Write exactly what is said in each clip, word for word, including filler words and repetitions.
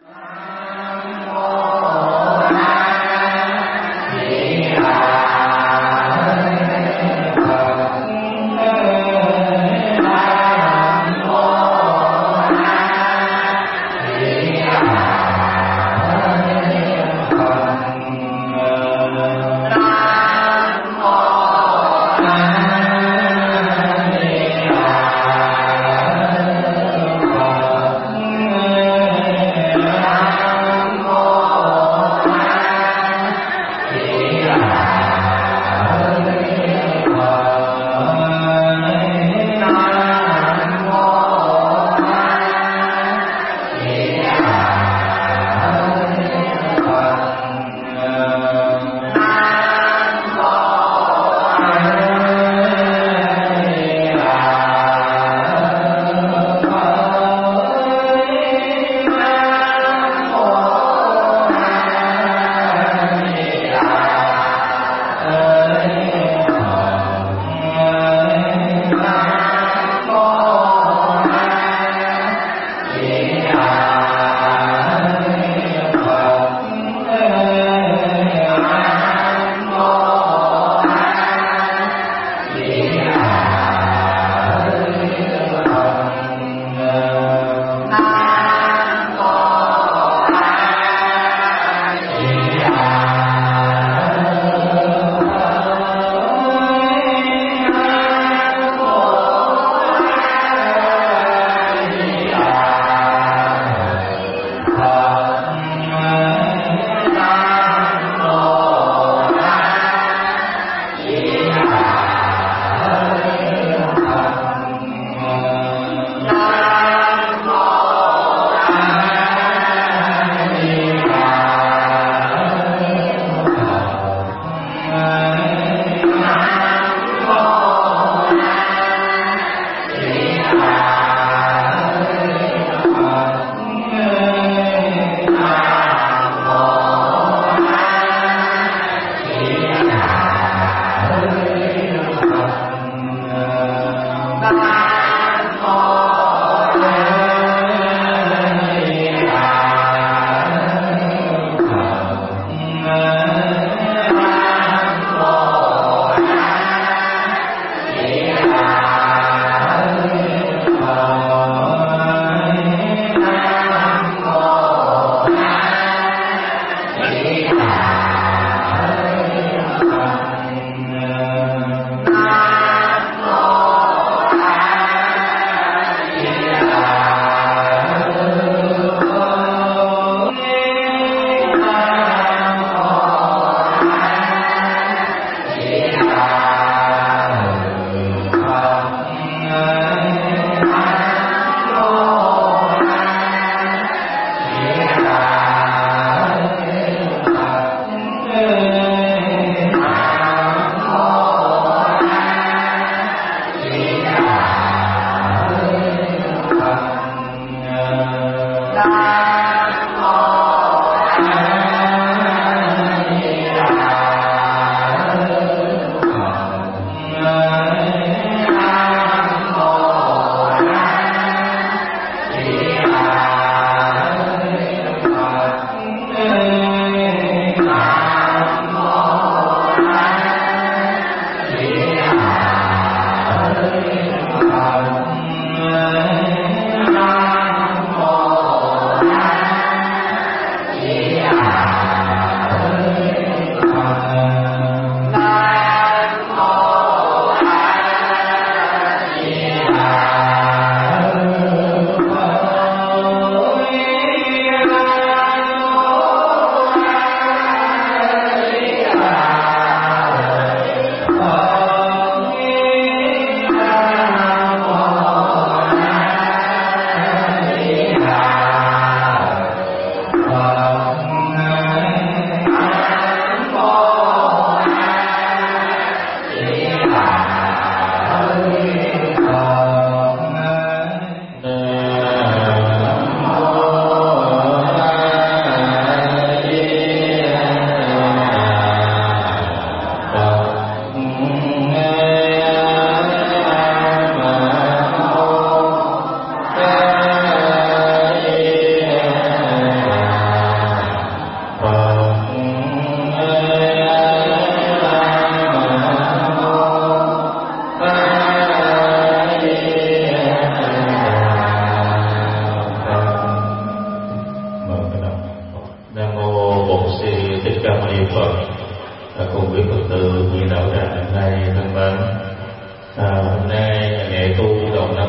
Nam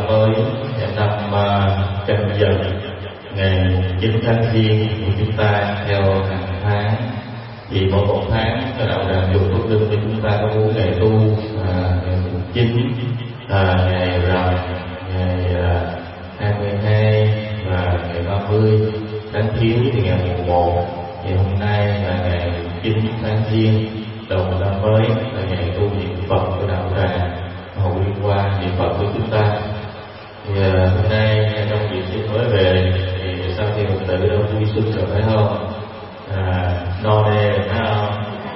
mới năm Canh Dần ngày chín tháng Giêng của chúng ta theo hàng tháng. Thì mỗi một tháng cái đạo tràng chùa Phước Linh của chúng ta có bốn ngày tu, à, ngày chín, à, ngày rằm, ngày à, hai mươi hai và ngày ba mươi. Tháng Thiếu thì ngày mùng một. Thì hôm nay là ngày chín tháng Giêng đầu năm mới, là ngày tu niệm Phật của đạo tràng Hậu Liên Hoa niệm Phật của chúng ta. Thì à, hôm nay trong dịp xuân mới về thì sau khi Phật tử đã vui xuân rồi phải không? À, no nê phải không?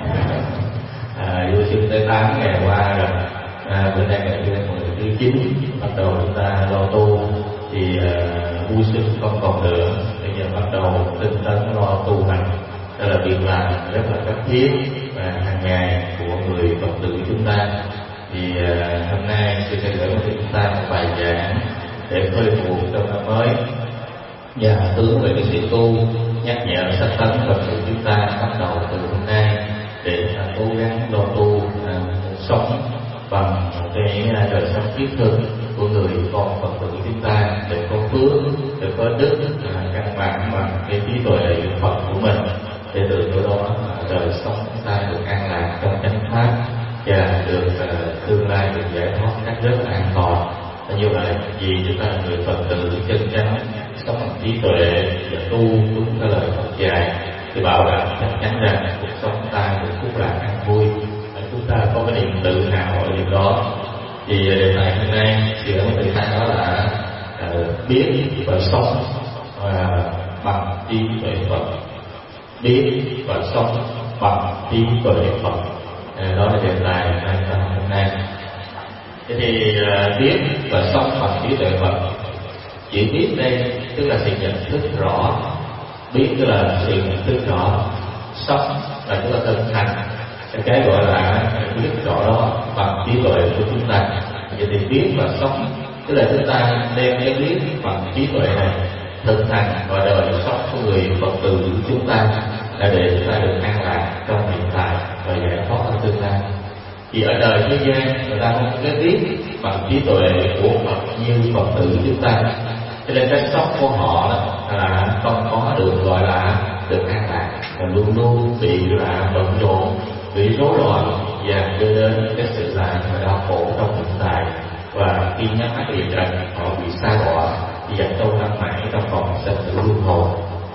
À, vui xuân tới tám ngày qua rồi. À, bữa nay ngày thứ chín bắt đầu chúng ta lo tu. Thì à, vui xuân không còn nữa, bây giờ bắt đầu tinh tấn lo tu hành. Đó là việc làm rất là cấp thiết và hàng ngày của người Phật tử chúng ta. Thì à, hôm nay sư thầy gửi cho chúng ta một bài giảng để khơi nguồn trong năm mới và hướng về cái sự tu, nhắc nhở sách tấn Phật tử chúng ta bắt đầu từ hôm nay để à, cố gắng lo tu, à, sống bằng một cái đời sống thiết thực của người con Phật tử chúng ta, để có phước, để có đức, à, căn bản bằng cái trí tuệ Phật của mình, để từ chỗ đó đời sống chúng ta được an lạc trong chánh pháp và được uh, tương lai được giải thoát cách rất là an toàn. Như vậy vì chúng ta là người Phật tử chân chánh, sống bằng trí tuệ và tu đúng cái lời Phật dạy, thì bảo đảm chắc chắn rằng cuộc sống ta được phúc lạc an vui, và chúng ta có cái niềm tự hào ở điều đó. Thì đề tài hôm nay thì ở tự hào đó là uh, biết và sống uh, bằng trí tuệ Phật, biết và sống bằng trí tuệ Phật. À, đó là đề tài hôm nay. Thế thì uh, biết và sống bằng trí tuệ Phật. Chỉ biết đây tức là sự nhận thức rõ, biết tức là sự nhận thức rõ, sống là chúng ta thực hành cái, cái gọi là biết rõ đó bằng trí tuệ của chúng ta. Vậy thì biết và sống tức là chúng ta đem cái biết bằng trí tuệ này thực hành vào đời sống của người Phật tử của chúng ta, là để chúng ta được an lạc trong hiện tại và giải thoát ở tương lai. Thì ở đời thế gian người ta không có cái biết bằng trí tuệ của Phật như Phật tử chúng ta, cho nên cái sống của họ là không có được gọi là được an lạc, mà luôn luôn bị là bận rộn, bị rối loạn và đưa đến cái sự là đau khổ trong hiện tại. Và khi nhắc mắt liền rằng họ bị sa đọa, thì dành câu năm mãi trong vòng sinh tử luân hồi.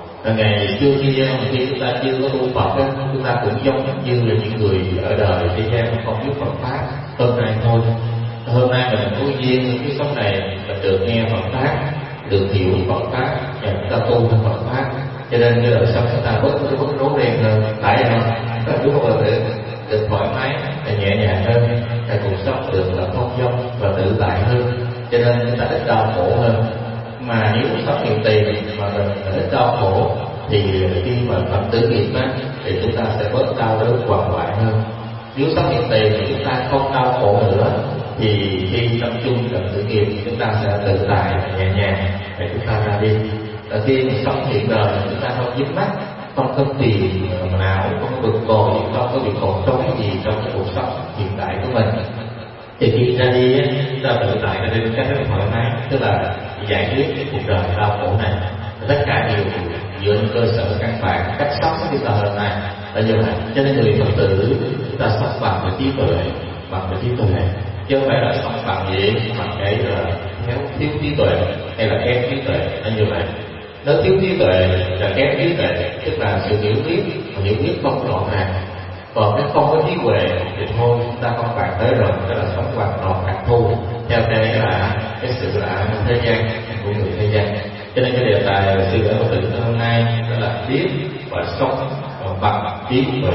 Ngày xưa khi khi chúng ta chưa có tu Phật, chúng ta cũng giống như là những người ở đời thế gian không biết Phật pháp. Hôm nay thôi, hôm nay mình có duyên cái sống này mình được nghe Phật pháp, được hiểu Phật pháp, và chúng ta tu theo Phật pháp, cho nên cái đời sống chúng ta bớt bớt rối ren hơn, phải không? Và chúng ta được được thoải mái, nhẹ nhàng hơn, và cuộc sống được là thông dong và tự tại hơn, cho nên chúng ta ít đau khổ hơn. Mà nếu sống hiện tiền mà mình ít đau khổ thì khi mà Phật tử nghiệp á thì chúng ta sẽ bớt đau đớn quằn quại hơn. Nếu sống hiện tiền thì chúng ta không đau khổ nữa, thì khi tập trung Phật tử nghiệp chúng ta sẽ tự tại nhẹ nhàng để chúng ta ra đi. Và khi mình sống hiện đời chúng ta không dính mắc, không có tiền nào, không có bực bội, không có bị khổ trốn gì trong cái cuộc sống hiện tại của mình, thì khi ra đi chúng ta tự tại ra đi một cách rất là thoải mái, tức là giải quyết cái cuộc đời đau khổ này. Tất cả đều dựa trên cơ sở căn bản cách sống của chúng ta hôm nay là như vậy. Cho nên người Phật tử chúng ta sống bằng cái trí tuệ, bằng cái trí tuệ, chứ không phải là sống bằng gì, bằng cái là thiếu thiếu trí tuệ hay là kém trí tuệ, là như vậy. Nếu thiếu trí tuệ là kém trí tuệ, tức là sự hiểu biết, hiểu biết không rõ ràng. Còn nếu không có trí huệ thì thôi, chúng ta không bàn tới rồi, đó là sống hoàn toàn đặc thù theo cái là cái sự là thế gian của người thế gian. Cho nên cái đề tài sư gửi Phật tử hôm nay đó là biết và sống bằng trí huệ.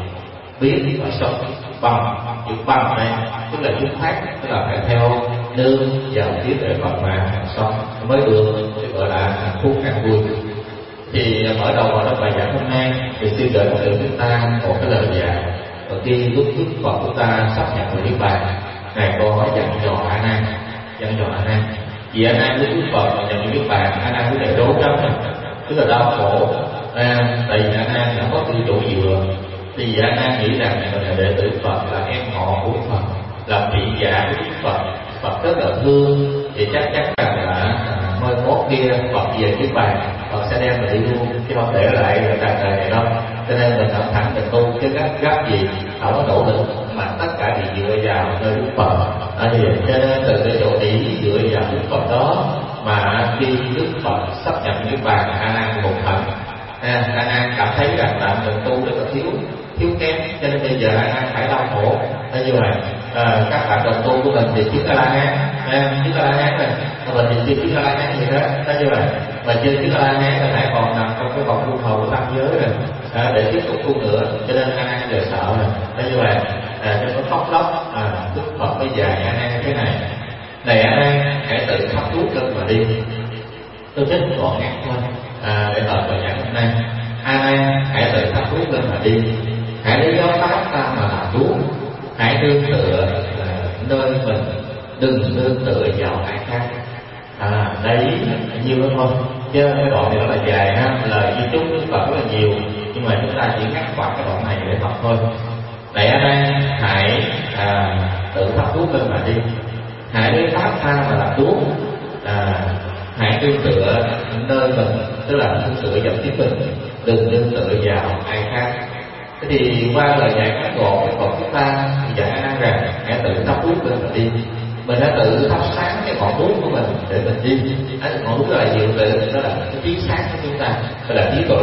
Biết và sống bằng chữ bằng này tức là chữ khác, tức là phải theo nương vào trí tuệ Phật mà sống mới được gọi là hạnh phúc an vui. Thì mở đầu vào trong bài giảng hôm nay thì sư gửi Phật tử chúng ta một cái lời dạy. Ở khi lúc Đức Phật chúng ta sắp nhập vào Niết Bàn, ngài có dặn dò A Nan, dặn dò A Nan. Vì A Nan lúc Đức Phật nhập vào Niết Bàn, A Nan có thể rối rắm, tức là đau khổ. À, tại vì A Nan đã có tư chỗ dựa, thì A Nan nghĩ rằng mình là đệ tử Phật, là em họ của Phật, là vị giả của Phật. Phật rất là thương thì chắc chắn rằng là mai mốt kia Phật về trước bàn, Phật sẽ đem mình đi luôn, chứ không để lại tràn đời này đâu. Cho nên mình thẳng thắn mình tu chứ gấp gấp gì, không có nỗ lực mà tất cả thì dựa vào nơi Đức Phật. À, thì cho nên từ cái chỗ ý dựa vào Đức Phật đó mà khi Đức Phật sắp nhập cái bàn A Nan một thần, A Nan cảm thấy rằng là mình tu rất là thiếu thiếu kém, cho nên bây giờ A Nan phải đau khổ. Thế như vậy à, các bạn đồng tu của mình thì chứng A La Hán, chứng A La Hán này, mình thì chưa chứng A La Hán gì đó. Thế như vậy mà chưa chứng A La Hán thì lại còn nằm trong cái vòng luân hồi của tam giới rồi, à, để tiếp tục tu nữa, cho nên A Nan giờ sợ rồi. Thế như vậy à, cho nó khóc lóc, à, Đức Phật bây giờ A Nan thế này, này A Nan hãy tự thắp đuốc lên mà đi. Tôi thích gọn ngắn thôi à, để tập bài giảng hôm nay. A Nan hãy tự thắp đuốc lên mà đi, hãy lấy gió pháp ta mà làm đuốc, hãy nương tựa nơi mình, đừng nương tựa vào ai khác. À, đấy nhiêu đó thôi, chứ cái đoạn này rất là dài ha, lời di chúc Đức Phật rất là nhiều, nhưng mà chúng ta chỉ ngắt quãng cái đoạn này để học thôi. Này ở đây hãy à, tự thắp đuốc lên mà đi, hãy lấy pháp tha mà làm đuốc, à, hãy nương tựa nơi mình, tức là nương tựa vào chính mình, đừng nương tựa vào ai khác. Thế thì qua lời dạy ngắn gọn của Phật chúng ta dạy năng rằng hãy tự thắp đuốc lên mà đi. Mình đã tự thắp sáng cái ngọn đuốc của mình để mình đi. Cái ngọn đuốc là gì? Đó là cái trí sáng của chúng ta, đó là trí tuệ.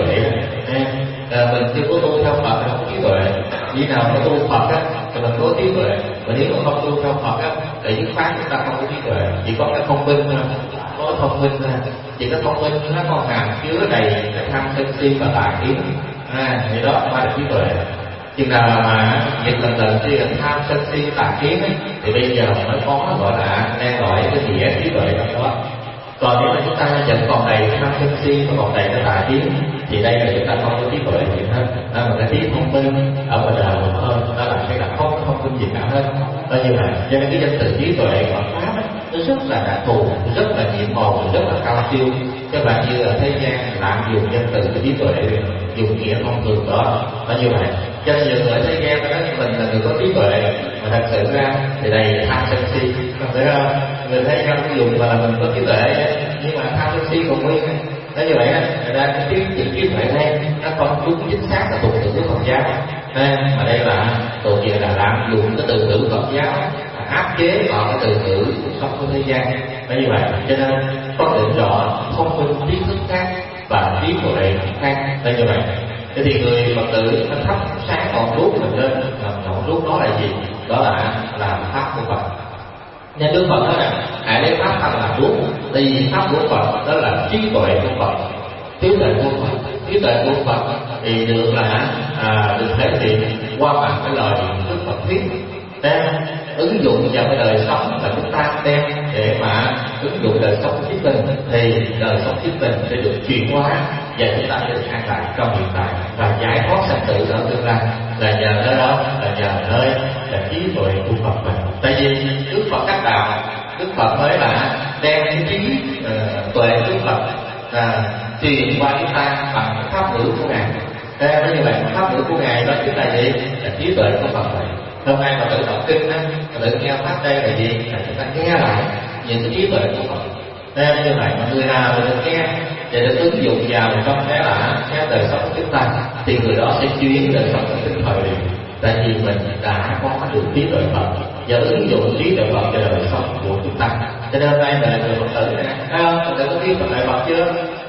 À, mình chưa có tu theo Phật không có trí tuệ. Khi nào có tu Phật á thì mình có trí tuệ. Mà nếu mà không tu theo Phật á thì dứt khoát chúng ta không có trí tuệ, chỉ có cái thông minh thôi, có thông minh thôi. Chỉ có thông minh nó còn hàm chứa đầy cái tham sân si và tà kiến. À, thì đó mới là trí tuệ. Chừng nào mà việc lần lần khi tham sân si tà kiến ấy, thì bây giờ mới có gọi là đang gọi cái gì trí tuệ trong đó. Còn nếu mà chúng ta vẫn còn đầy tham sân si và còn đầy cái tà kiến thì đây là chúng ta không có trí tuệ gì hết. Đó là cái trí thông minh ở ngoài đời mình thôi, đó là cái là không không thông minh gì cả hết. Đó như vậy, cho nên cái danh từ trí tuệ của Pháp ấy, nó rất là đặc thù, rất là nhiệm màu, rất là cao siêu. Các bạn như ở thế gian lạm dùng danh từ cái trí tuệ, dùng nghĩa thông thường đó, nó như vậy. Cho nên nhiều người thế gian nói mình là người có trí tuệ, mà thật sự ra thì đây tham sân si, không phải không? Người thế gian dùng mà là mình có trí tuệ, nhưng mà tham sân si còn nguyên. Nói như vậy á, người ta cái tiếng chữ trí tuệ đây nó không đúng chính xác là thuộc từ của Phật giáo. À, mà đây là thuộc về là lạm dụng cái từ ngữ Phật giáo, áp chế vào cái từ ngữ cuộc sống của thế gian. Nói như vậy, cho nên có định rõ thông minh trí thức khác và trí tuệ khác. Nói như vậy, thế thì người Phật tử nó thắp sáng ngọn đuốc mình lên, ngọn đuốc đó là gì? Đó là làm pháp của Phật. Nên Đức Phật nói rằng hãy lấy pháp làm làm đuốc, tại vì pháp của Phật đó là trí tuệ của Phật, trí tuệ của Phật, trí tuệ của Phật thì được là à, được thể hiện qua bằng cái lời Đức Phật thuyết, đem ứng dụng vào cái đời sống mà chúng ta đem để mà ứng dụng đời sống chính mình, thì đời sống chính mình sẽ được chuyển hóa và chúng ta sẽ được an lạc trong hiện tại và giải thoát sanh tử ở tương lai. Là nhờ nơi đó, là nhờ nơi là trí tuệ của Phật mình. Tại vì Đức Phật đắc đạo, Đức Phật mới là đem cái trí uh, tuệ của Đức Phật uh, truyền qua chúng ta bằng cái pháp ngữ của Ngài. Thế như vậy pháp ngữ của Ngài đó chính là gì? Là trí tuệ của Phật mình. Hôm nay mà tự đọc kinh á, tự nghe pháp đây là gì? Là chúng ta nghe lại những cái trí tuệ của Phật. Thế như vậy mà người nào mà được nghe để được ứng dụng vào trong cái là cái đời sống của chúng ta thì người đó sẽ chuyển đời sống của tinh thời liền. Tại vì mình đã có được trí tuệ Phật và ứng dụng trí tuệ Phật cho đời sống của chúng ta. Cho nên hôm nay là người Phật tử này, thấy không? Phật tử có trí tuệ Phật chưa?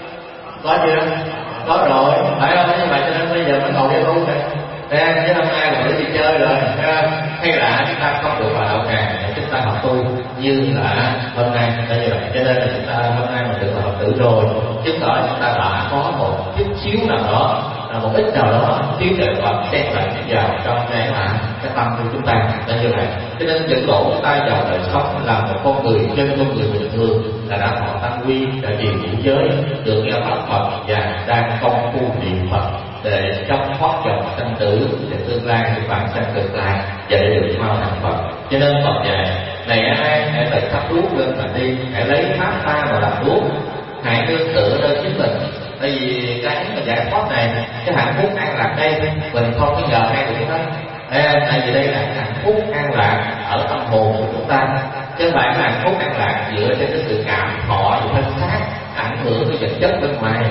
Có chưa? Có rồi, phải không? Như vậy cho nên bây giờ mới ngồi đây tu này. Thế chứ hôm nay là để đi chơi rồi, hay là chúng ta không được vào đạo tràng để chúng ta học tu như là hôm nay. Như vậy cho nên là chúng ta hôm nay mà được vào học tử rồi, chứng tỏ chúng ta đã có một chút xíu nào đó, một ít nào đó trí tuệ Phật xen lại vào trong cái mà cái tâm của chúng ta. Là như vậy, cho nên dẫn độ chúng ta vào đời sống là một con người trên con người bình thường, là đã thọ tăng quy, đã trì ngũ giới, được nghe pháp Phật và đang công phu niệm Phật để trong thoát dòng sanh tử, để tương lai để bản sanh cực lạc và để được mau thành Phật. Cho nên Phật dạy này ai hãy phải thắp đuốc lên mà đi, hãy lấy pháp ta mà làm đuốc, hãy nương tựa nơi chính mình. Tại vì cái mà giải thoát này, cái hạnh phúc an lạc đây mình không có nhờ ai được hết. À, tại vì đây là hạnh phúc an lạc ở tâm hồn của chúng ta, Chứ bạn là hạnh phúc an lạc dựa trên cái sự cảm thọ và thân xác, ảnh hưởng cái vật chất bên ngoài.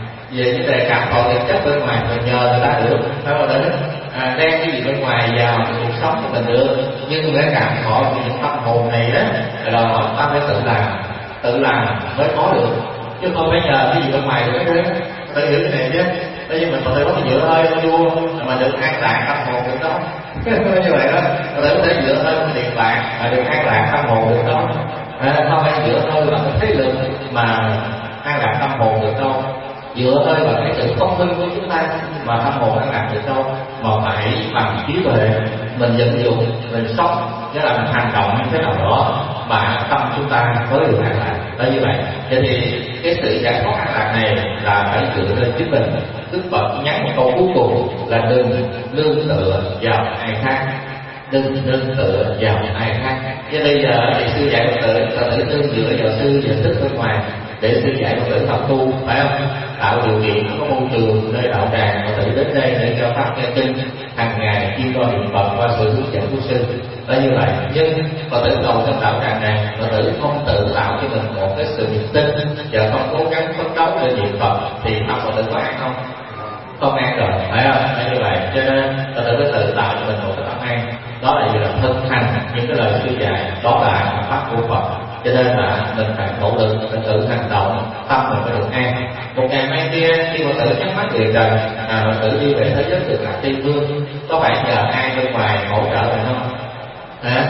Về vấn đề cảm thọ vật chất bên ngoài mình nhờ người ta được, phải không đấy? À, đem cái gì bên ngoài vào cái cuộc sống của mình được, nhưng cái cảm thọ của những tâm hồn này đó là đòi hỏi ta phải tự làm, tự làm mới có được, chứ không phải nhờ cái gì bên ngoài được hết. Phải hiểu cái này chứ. Bây giờ mình có thể có thể dựa hơi vua mà được an lạc tâm hồn được đó. Như vậy đó, có thể có thể dựa hơi tiền bạc mà được an lạc tâm hồn được đó. À, không phải dựa hơi vào cái thế lực mà an lạc tâm hồn được đâu. Dựa hơi vào cái sự thông minh của chúng ta mà tâm hồn an lạc được đâu, mà phải bằng trí tuệ mình vận dụng, mình sống, nghĩa là mình hành động như thế nào đó mà tâm chúng ta mới được an lạc. Đó như vậy. Vậy thì cái sự giải thoát an lạc này là phải dựa lên chính mình. Đức Phật nhắn một câu cuối cùng là đừng nương tựa vào ai khác, đừng nương tựa vào ai khác. Chứ bây giờ thì sư dạy Phật tử, Phật tử nương dựa vào sư và thức bên ngoài để sư dạy Phật tử học tu, phải không? Tạo điều kiện có môi trường nơi đạo tràng Phật tử đến đây để cho pháp nghe kinh hàng ngày chuyên coi niệm Phật qua sự hướng dẫn của sư. Đó như vậy. Nhưng Phật tử cầu trong đạo tràng này, Phật tử không tự tạo cho mình một cái sự niềm tin và không cố gắng phấn đấu để niệm Phật thì tâm Phật tử có an không? Không an rồi, phải không? Phải như vậy. Cho nên Phật tử phải tự tạo cho mình một cái tâm an. Đó là gì? Là thực hành những cái lời sư dạy, đó là pháp của Phật. Cho nên là mình phải nỗ lực, mình tự hành động, tâm mình phải được an. Một ngày mai kia khi Phật tử nhắm mắt về trần, à, Phật tử đi về thế giới cực lạc Tây phương, có phải nhờ ai bên ngoài hỗ trợ mình không? Hả?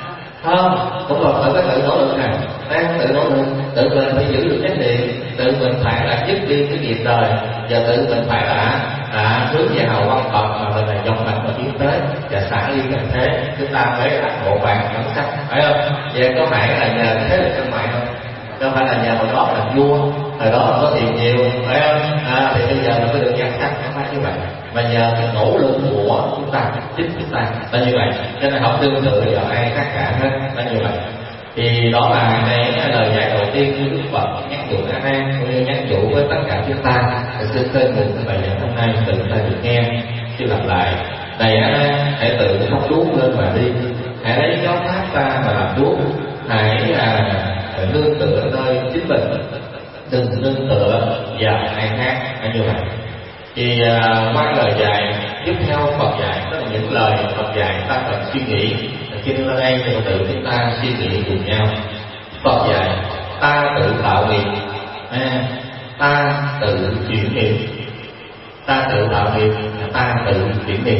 Không, cũng là tự phải tự nỗ lực nè, đang tự nỗ lực, tự mình phải giữ được chánh niệm, tự mình phải là dứt đi cái nghiệp đời, và tự mình phải là à, hướng vào quan Phật mà mình là dòng mạnh và tiến tới và xả ly cảnh thế, chúng ta mới là bộ bạn bản sắc, phải không? Vậy có phải là nhờ thế lực bên ngoài không? Đâu phải là nhờ hồi đó là vua, hồi đó có tiền nhiều, phải không? À, thì bây giờ mình mới được nhan sắc, không phải như vậy, mà nhờ cái nỗ lực của chúng ta, chính chúng ta, là như vậy. Cho nên không tương tự vào ai khác cả hết, là như vậy. Thì đó là cái lời dạy đầu tiên của Đức Phật nhắc nhủ A Nan, cũng như nhắc nhủ với tất cả chúng ta. Xin khơi nguồn cái bài giảng hôm nay tự ta được nghe. Chứ lặp lại, này A Nan, hãy tự thắp đuốc lên mà đi, hãy lấy giáo pháp ta mà làm đuốc, hãy à, nương tựa nơi chính mình, đừng nương tựa vào ai khác, là như vậy. Thì à, qua lời dạy tiếp theo Phật dạy, đó là những lời Phật dạy ta cần suy nghĩ. Khi lên đây thì tự chúng ta suy nghĩ cùng nhau. Phật dạy ta tự tạo nghiệp, à, ta tự chuyển nghiệp, ta tự tạo nghiệp, ta tự chuyển nghiệp.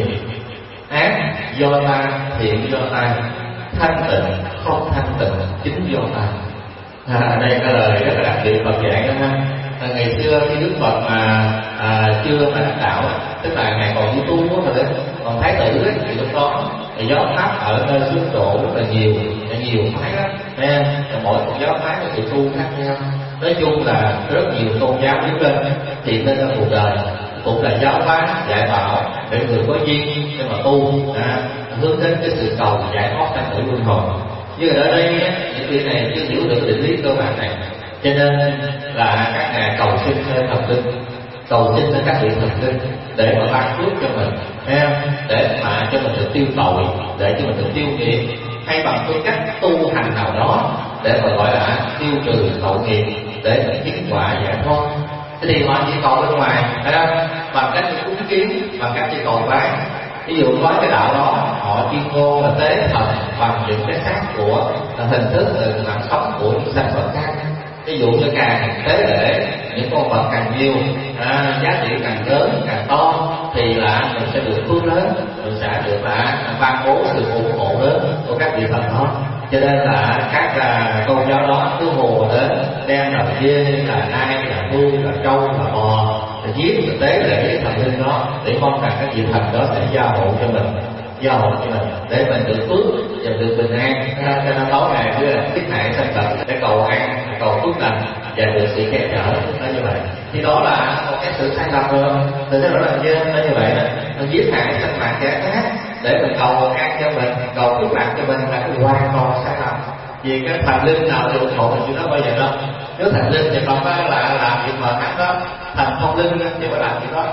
Ác do ta, thiện do ta, thanh tịnh không thanh tịnh chính do ta. À, đây cái lời rất là đặc biệt Phật dạy đó ha. À, ngày xưa khi Đức Phật mà à, chưa mà đắc đạo, tức là ngài còn đi tu thôi đấy, còn thái tử ấy, thì lúc đó thì giáo pháp ở nơi xứ độ rất là nhiều, là nhiều phái đó, nghe mỗi một giáo phái có sự tu khác nhau. Nói chung là rất nhiều tôn giáo đứng lên thì lên trong cuộc đời cũng là giáo phái dạy bảo để người có duyên nhưng mà tu à, hướng đến cái sự cầu giải thoát sanh tử luân hồi. Nhưng ở đây những vị này chưa hiểu được định lý cơ bản này, cho nên là các ngài cầu xin lên thần linh, cầu xin lên các vị thần linh để mà ban phước cho mình, em để mà cho mình được tiêu tội, để cho mình được tiêu nghiệp, hay bằng cái cách tu hành nào đó để mà gọi là tiêu trừ tội nghiệp, để mình chứng quả giải thoát. Thế thì họ chỉ cầu bên ngoài, phải không? Bằng cách cúng kiến, bằng cách chỉ cầu bái. Ví dụ có cái đạo đó họ chuyên môn là tế thần bằng những cái xác của hình thức từ mạng sống của những sinh vật khác. Ví dụ như càng tế lễ những con vật càng nhiều, à, giá trị càng lớn càng to thì là mình sẽ được phước lớn, mình sẽ được là ban bố sự ủng hộ lớn của các vị thần đó. Cho nên là các uh, tôn giáo đó cứ hồ đến đem là dê, là nai, là hươu, là trâu, là bò để giết thực tế lễ cái thần linh đó để mong rằng các vị thần đó sẽ gia hộ cho mình, gia hộ cho mình để mình được phước và được bình an. Cho nên tối ngày cứ là kiết nạn sanh tử để cầu an, cầu phước lành và được sự che chở. Đó như vậy thì đó là một cái sự sai lầm rồi. Từ đó là như nó như vậy đó, mình giết hại sinh mạng kẻ khác để mình cầu an cho mình, cầu phước lành cho mình là cái hoàn toàn sai lầm. Vì cái thần linh nào được ủng hộ mình chưa nói bao giờ đâu. Nếu thần linh thì không phải là làm việc mờ ám đó, thần không linh thì phải làm việc đó.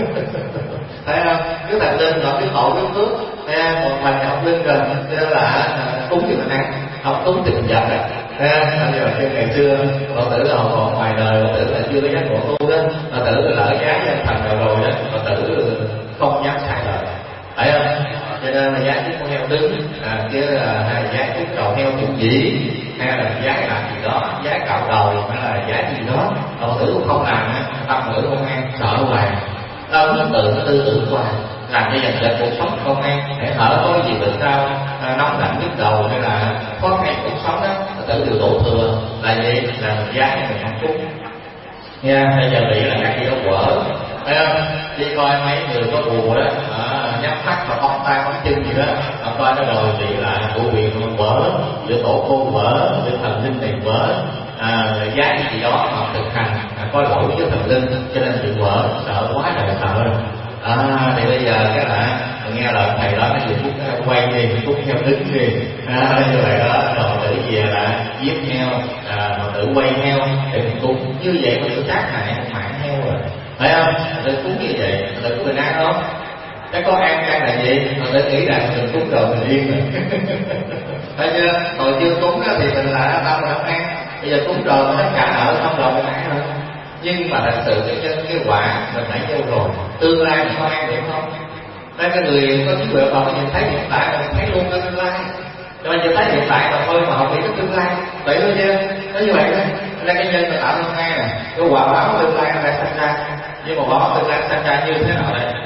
Thấy không? Nếu thần linh là cái tội cái phước, một thần không linh rồi cho nên là cúng cho mình ăn. Ông cúng tiền vật á, bây giờ như ngày xưa Phật tử là họ còn ngoài đời, Phật tử là chưa có giác ngộ tu đó, Phật tử là lỡ giá nhân thành nào rồi đó, Phật tử không dám xài lời, phải không? Cho nên là giá chút con heo đứng, à, kia là hay giá chút đầu heo chuẩn dĩ, hay là giá làm gì đó, giá cạo đầu, hay là giá gì đó, Phật tử cũng không làm á, tâm tử không an, sợ hoài, đâu nó tự nó tư tưởng hoài, làm cho dần dần cuộc sống không an, hãy hở có gì bệnh sao, à, nóng lạnh nhức đầu hay là khó khăn cuộc sống đó, Phật tử đều đổ thừa, là gì? Là mình giá mình không phúc. Nha, bây giờ bị là các gì đó quở, thấy không? Đi coi mấy người có bùa đó, à, nhắm mắt và bóng tay bóng chân gì đó, à, coi nó rồi bị là của quyền vỡ, giữa tổ cô vỡ, giữa thần linh này vỡ, à, giá gì đó mà thực hành à, có lỗi với thần linh, cho nên bị vỡ, sợ quá là sợ rồi. À, thì bây giờ cái là nghe lời thầy đó nó vừa cút quay đi, cút heo đứng đi, à, như vậy đó, rồi tự về là giết heo, à, tự quay heo để mình cúng, như vậy có sự sát hại mạng heo rồi, phải không? Tự cúng như vậy, tự có bình an không? Cái có an căn là gì? Mà tự nghĩ rằng mình cúng rồi mình yên rồi, thấy chưa? Hồi chưa cúng đó thì mình là tâm mình không an, bây giờ cúng rồi mình tất cả nợ xong rồi mình an rồi. Nhưng mà thật sự cái chân cái quả mình nãy vô rồi, tương lai mình có an được không? Nên cái người có trí huệ họ nhìn thấy hiện tại mà thấy luôn cái tương lai, cho nên chỉ thấy hiện tại mà thôi mà không biết cái tương lai, vậy thôi chưa? Nó như vậy đó. Nên cái nhân mà tạo tương lai nè, cái quả báo tương lai nó lại sinh ra, nhưng mà quả báo tương lai sinh ra như thế nào đây?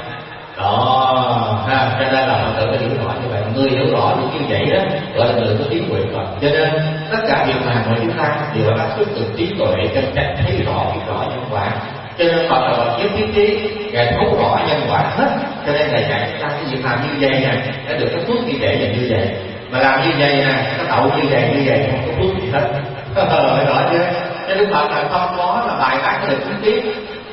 Đó, ha, cho nên là Phật tử phải hiểu rõ như vậy, người hiểu rõ được như vậy đó gọi là người có trí huệ Phật. Cho nên tất cả việc làm của chúng ta đều là xuất từ trí tuệ, chân chánh thấy rõ biết rõ nhân quả. Cho nên Phật là Phật với thiết trí, Ngài thấu rõ nhân quả hết, cho nên Ngài dạy chúng ta cái việc làm như vậy nè, đã được cái phước như vậy là như vậy, mà làm như vậy nè, nó đậu như vậy như vậy không có phước gì hết. Phải rõ chưa? Cho Đức Phật là không có là bài bác cái được chứng kiến.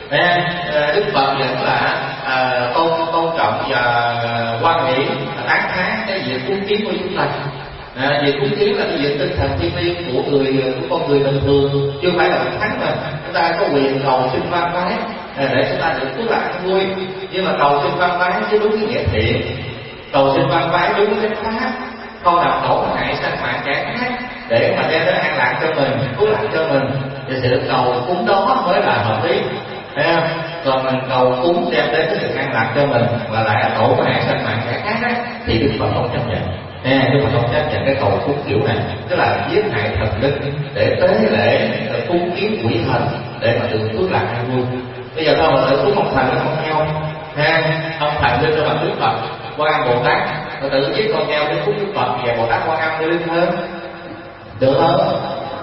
Đức Phật vẫn là à, tôn tôn trọng và quan nghĩ tán thán cái việc cúng kiến của chúng ta. À, việc cúng kiến là cái việc tinh thần thiêng liêng của người của con người bình thường, chưa phải là mình thắng mình. Chúng ta có quyền cầu xin văn bái để chúng ta được phước lạc vui, nhưng mà cầu xin văn bái chứ đúng cái nghĩa thiện, cầu xin văn bái đúng cái pháp, không làm tổn hại sanh mạng kẻ khác để mà đem đến an lạc cho mình, phước lạc cho mình, thì sự cầu cúng đó mới là hợp lý. Thấy không? Còn mình cầu cúng đem đến cái sự an lạc cho mình và lại là tổn hại sanh mạng kẻ khác á, thì Đức Phật không chấp nhận. Nè, Đức Phật không chấp nhận cái cầu cúng kiểu này, tức là giết hại thần linh để tế lễ cúng kiến quỷ thần để mà được phước lạc an vui. Bây giờ thôi mà tự cúng ông thần nó không heo, ha, ông thần linh cho bằng Đức Phật, Quan Âm Bồ Tát, rồi tự giết con heo để cúng Đức Phật và Bồ Tát Quan Âm để linh hơn, được không?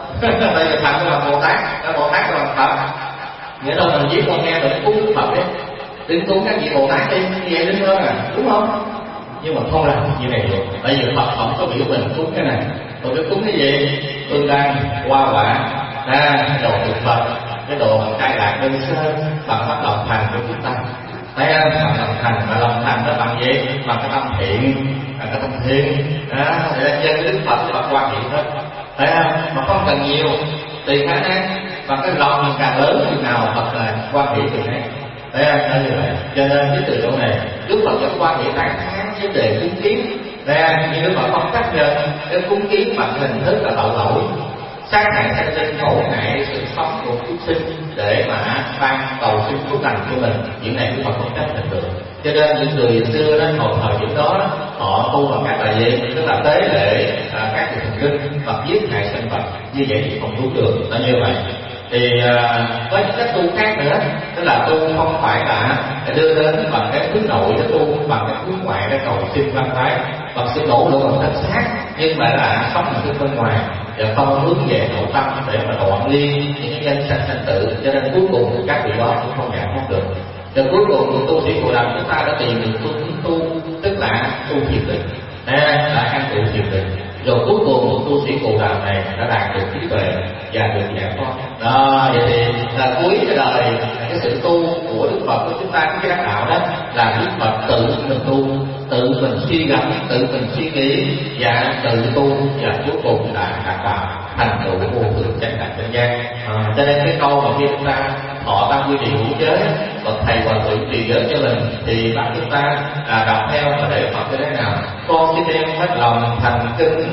Bây giờ thần là Bồ Tát, Bồ Tát là Phật. Nghĩa đâu mình giết con heo để cúng Đức Phật đấy, đừng cúng các vị Bồ Tát đi, như vậy linh hơn à, đúng không? Nhưng mà không làm như này được, tại vì Phật không có biểu mình cúng cái này, rồi cái cúng cái gì? Tương đăng, hoa quả, à, đồ thực vật, cái đồ bằng trai lạc đơn sơ, bằng mắt lòng thành của chúng ta, thấy không? Bằng lòng thành, mà lòng thành nó bằng gì? Bằng cái tâm thiện, bằng cái tâm thiện, đó, để là dân Đức Phật thì Phật quan hệ hết, thấy không? Mà không cần nhiều, tùy khả năng, bằng cái lòng mình càng lớn chừng nào Phật là quan hệ từ đấy. Thấy không? Như vậy. Cho nên cái từ chỗ này Đức Phật vẫn quan hệ tán thán vấn đề cúng kiến. Ra nhưng Đức Phật không chấp nhận cái cúng kiến bằng hình thức là tội lỗi, sát hại sanh linh, tổn hại sự sống của chúng sinh để mà ban cầu xin phước lành cho mình. Những này Đức Phật không chấp nhận được. Cho nên những người xưa đó, hồi thời điểm đó, họ tu bằng cách là gì? Tức là tế lễ à, các vị thần linh hoặc giết hại sinh vật, như vậy thì không tu được. Nó như vậy. Thì à, có những cách tu khác nữa, tức là tu không phải là đưa đến bằng cái hướng nội, để tu bằng cái hướng ngoại để cầu xin văn bái, bằng sự nỗ lực bằng thân xác, nhưng mà là sống ở cái bên ngoài và không hướng về nội tâm để mà đoạn ly những cái nhân sanh sanh tử. Cho nên cuối cùng các vị đó cũng không giải thoát được. Rồi cuối cùng tu sĩ Bồ Đàm chúng ta đã tìm được phương hướng tu, tức là tu thiền định, à, là an trụ thiền định. Rồi cuối cùng tu sĩ Bồ Đàm này đã đạt được trí tuệ và được giải thoát. Đó, vậy thì là cuối cái đời cái sự tu của Đức Phật của chúng ta, cái đắc đạo đó là Đức Phật tự mình tu, tự mình suy gẫm, tự mình suy nghĩ và tự tu, và cuối cùng là đạt vào thành tựu vô thượng chánh đẳng chánh giác. À, cho nên cái câu mà khi chúng ta thọ tam quy trì ngũ giới, bậc thầy và tự trì giới cho mình thì bắt chúng ta à, đọc theo và để Phật như thế nào. Con xin đem hết lòng thành kính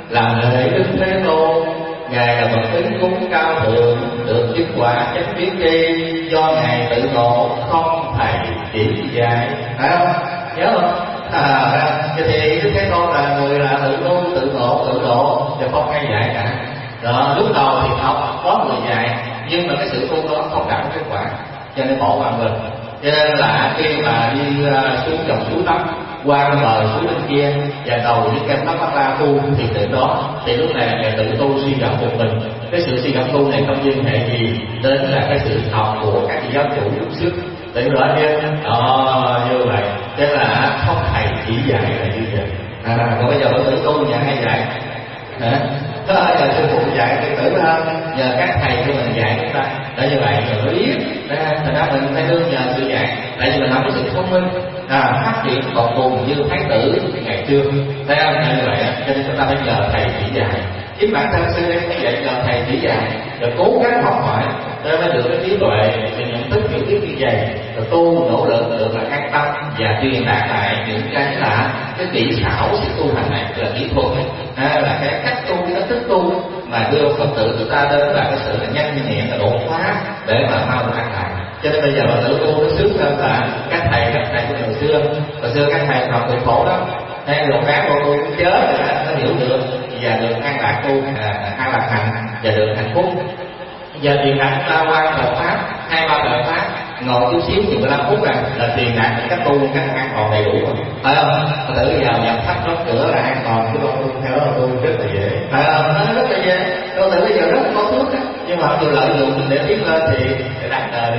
làm lễ Đức Thế Tôn. Ngài là bậc tính cúng cao thượng, được chứng quả chánh biết tri, do Ngài tự ngộ không thầy chỉ dạy. Phải không? Nhớ không? À, thì Đức Thế Tôn là người là tự tu, tự ngộ, tự độ, và không ai dạy cả. Đó, lúc đầu thì học có người dạy, nhưng mà cái sự tu đó không đạt kết quả, cho nên bỏ qua mình. Cho nên là khi mà đi uh, xuống dòng suối tắm, qua bờ suối bên kia và đầu đi kem tắm la tu thì tự đó, thì lúc này ngài tự tu suy gẫm một mình. Cái sự suy gẫm tu này không liên hệ gì đến là cái sự học của các giáo chủ lúc trước. Tự rõ chưa? Đó, như vậy. Thế là không thầy chỉ dạy là như vậy. À, còn bây giờ có tự tu nhà hay dạy? Hả? Có ai là sư phụ dạy tự tử hơn? Nhờ các thầy của mình dạy chúng ta. Để như vậy mình mới biết. Thật ra mình phải đương nhờ sự dạy. Tại vì mình không có sự thông minh, à, phát triển còn cùng như thái tử ngày xưa. Thấy không? Như vậy cho nên chúng ta phải nhờ thầy chỉ dạy. Chính bản thân sư đây phải dạy nhờ thầy chỉ dạy, rồi cố gắng học hỏi để mới được cái trí tuệ, rồi nhận thức hiểu biết như vậy, rồi tu nỗ lực được là an tâm và truyền đạt lại những cái là cái kỹ xảo sự tu hành này là kỹ thuật ấy, à, là cái cách tu, cái cách thức tu mà đưa Phật tử chúng ta đến là cái sự là nhanh nhẹn, là đột phá để mà mau được an lạc. Cho nên bây giờ Phật tử tu nó sướng hơn là các thầy các thầy của ngày xưa. Hồi xưa các thầy học cực khổ lắm, hay một cái bộ tu cũng chết rồi đó, nó hiểu được và được an lạc tu, à, an lạc hành và được hạnh phúc. Giờ truyền đạt chúng ta qua bài pháp, hai ba bài pháp, ngồi chút xíu chừng mười lăm phút là là truyền đạt các tu các an toàn đầy đủ rồi, phải không? Phật tử bây giờ nhập thắt đóng cửa là an toàn, chứ không tu theo đó tu rất là dễ, phải không? Nó rất là dễ. Phật tử bây giờ rất có phước đó, nhưng mà không chịu lợi dụng để tiến lên thì để đáng đời.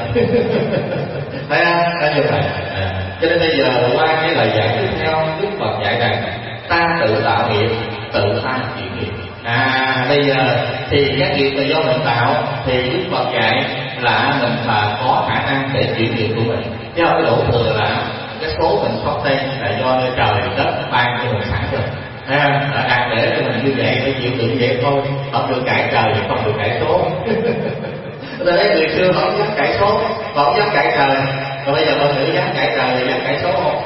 Phải không? Nó như vậy. À. Cho nên bây giờ qua cái lời dạy tiếp theo, Đức Phật dạy rằng ta tự tạo nghiệp, tự ta chịu nghiệp. À, bây giờ thì các nghiệp là do mình tạo, thì Đức Phật dạy là mình mà có khả năng để chịu nghiệp của mình, chứ không có đổ thừa là cái số mình sót tên là do nơi trời đất ban cho mình sẵn rồi. À, đặt để cho mình như vậy để chịu được vậy thôi, không được cãi trời thì không được cãi số. Tôi thấy người xưa không dám cãi số, không dám cãi trời, còn bây giờ mọi người dám cãi trời thì dám cãi số không?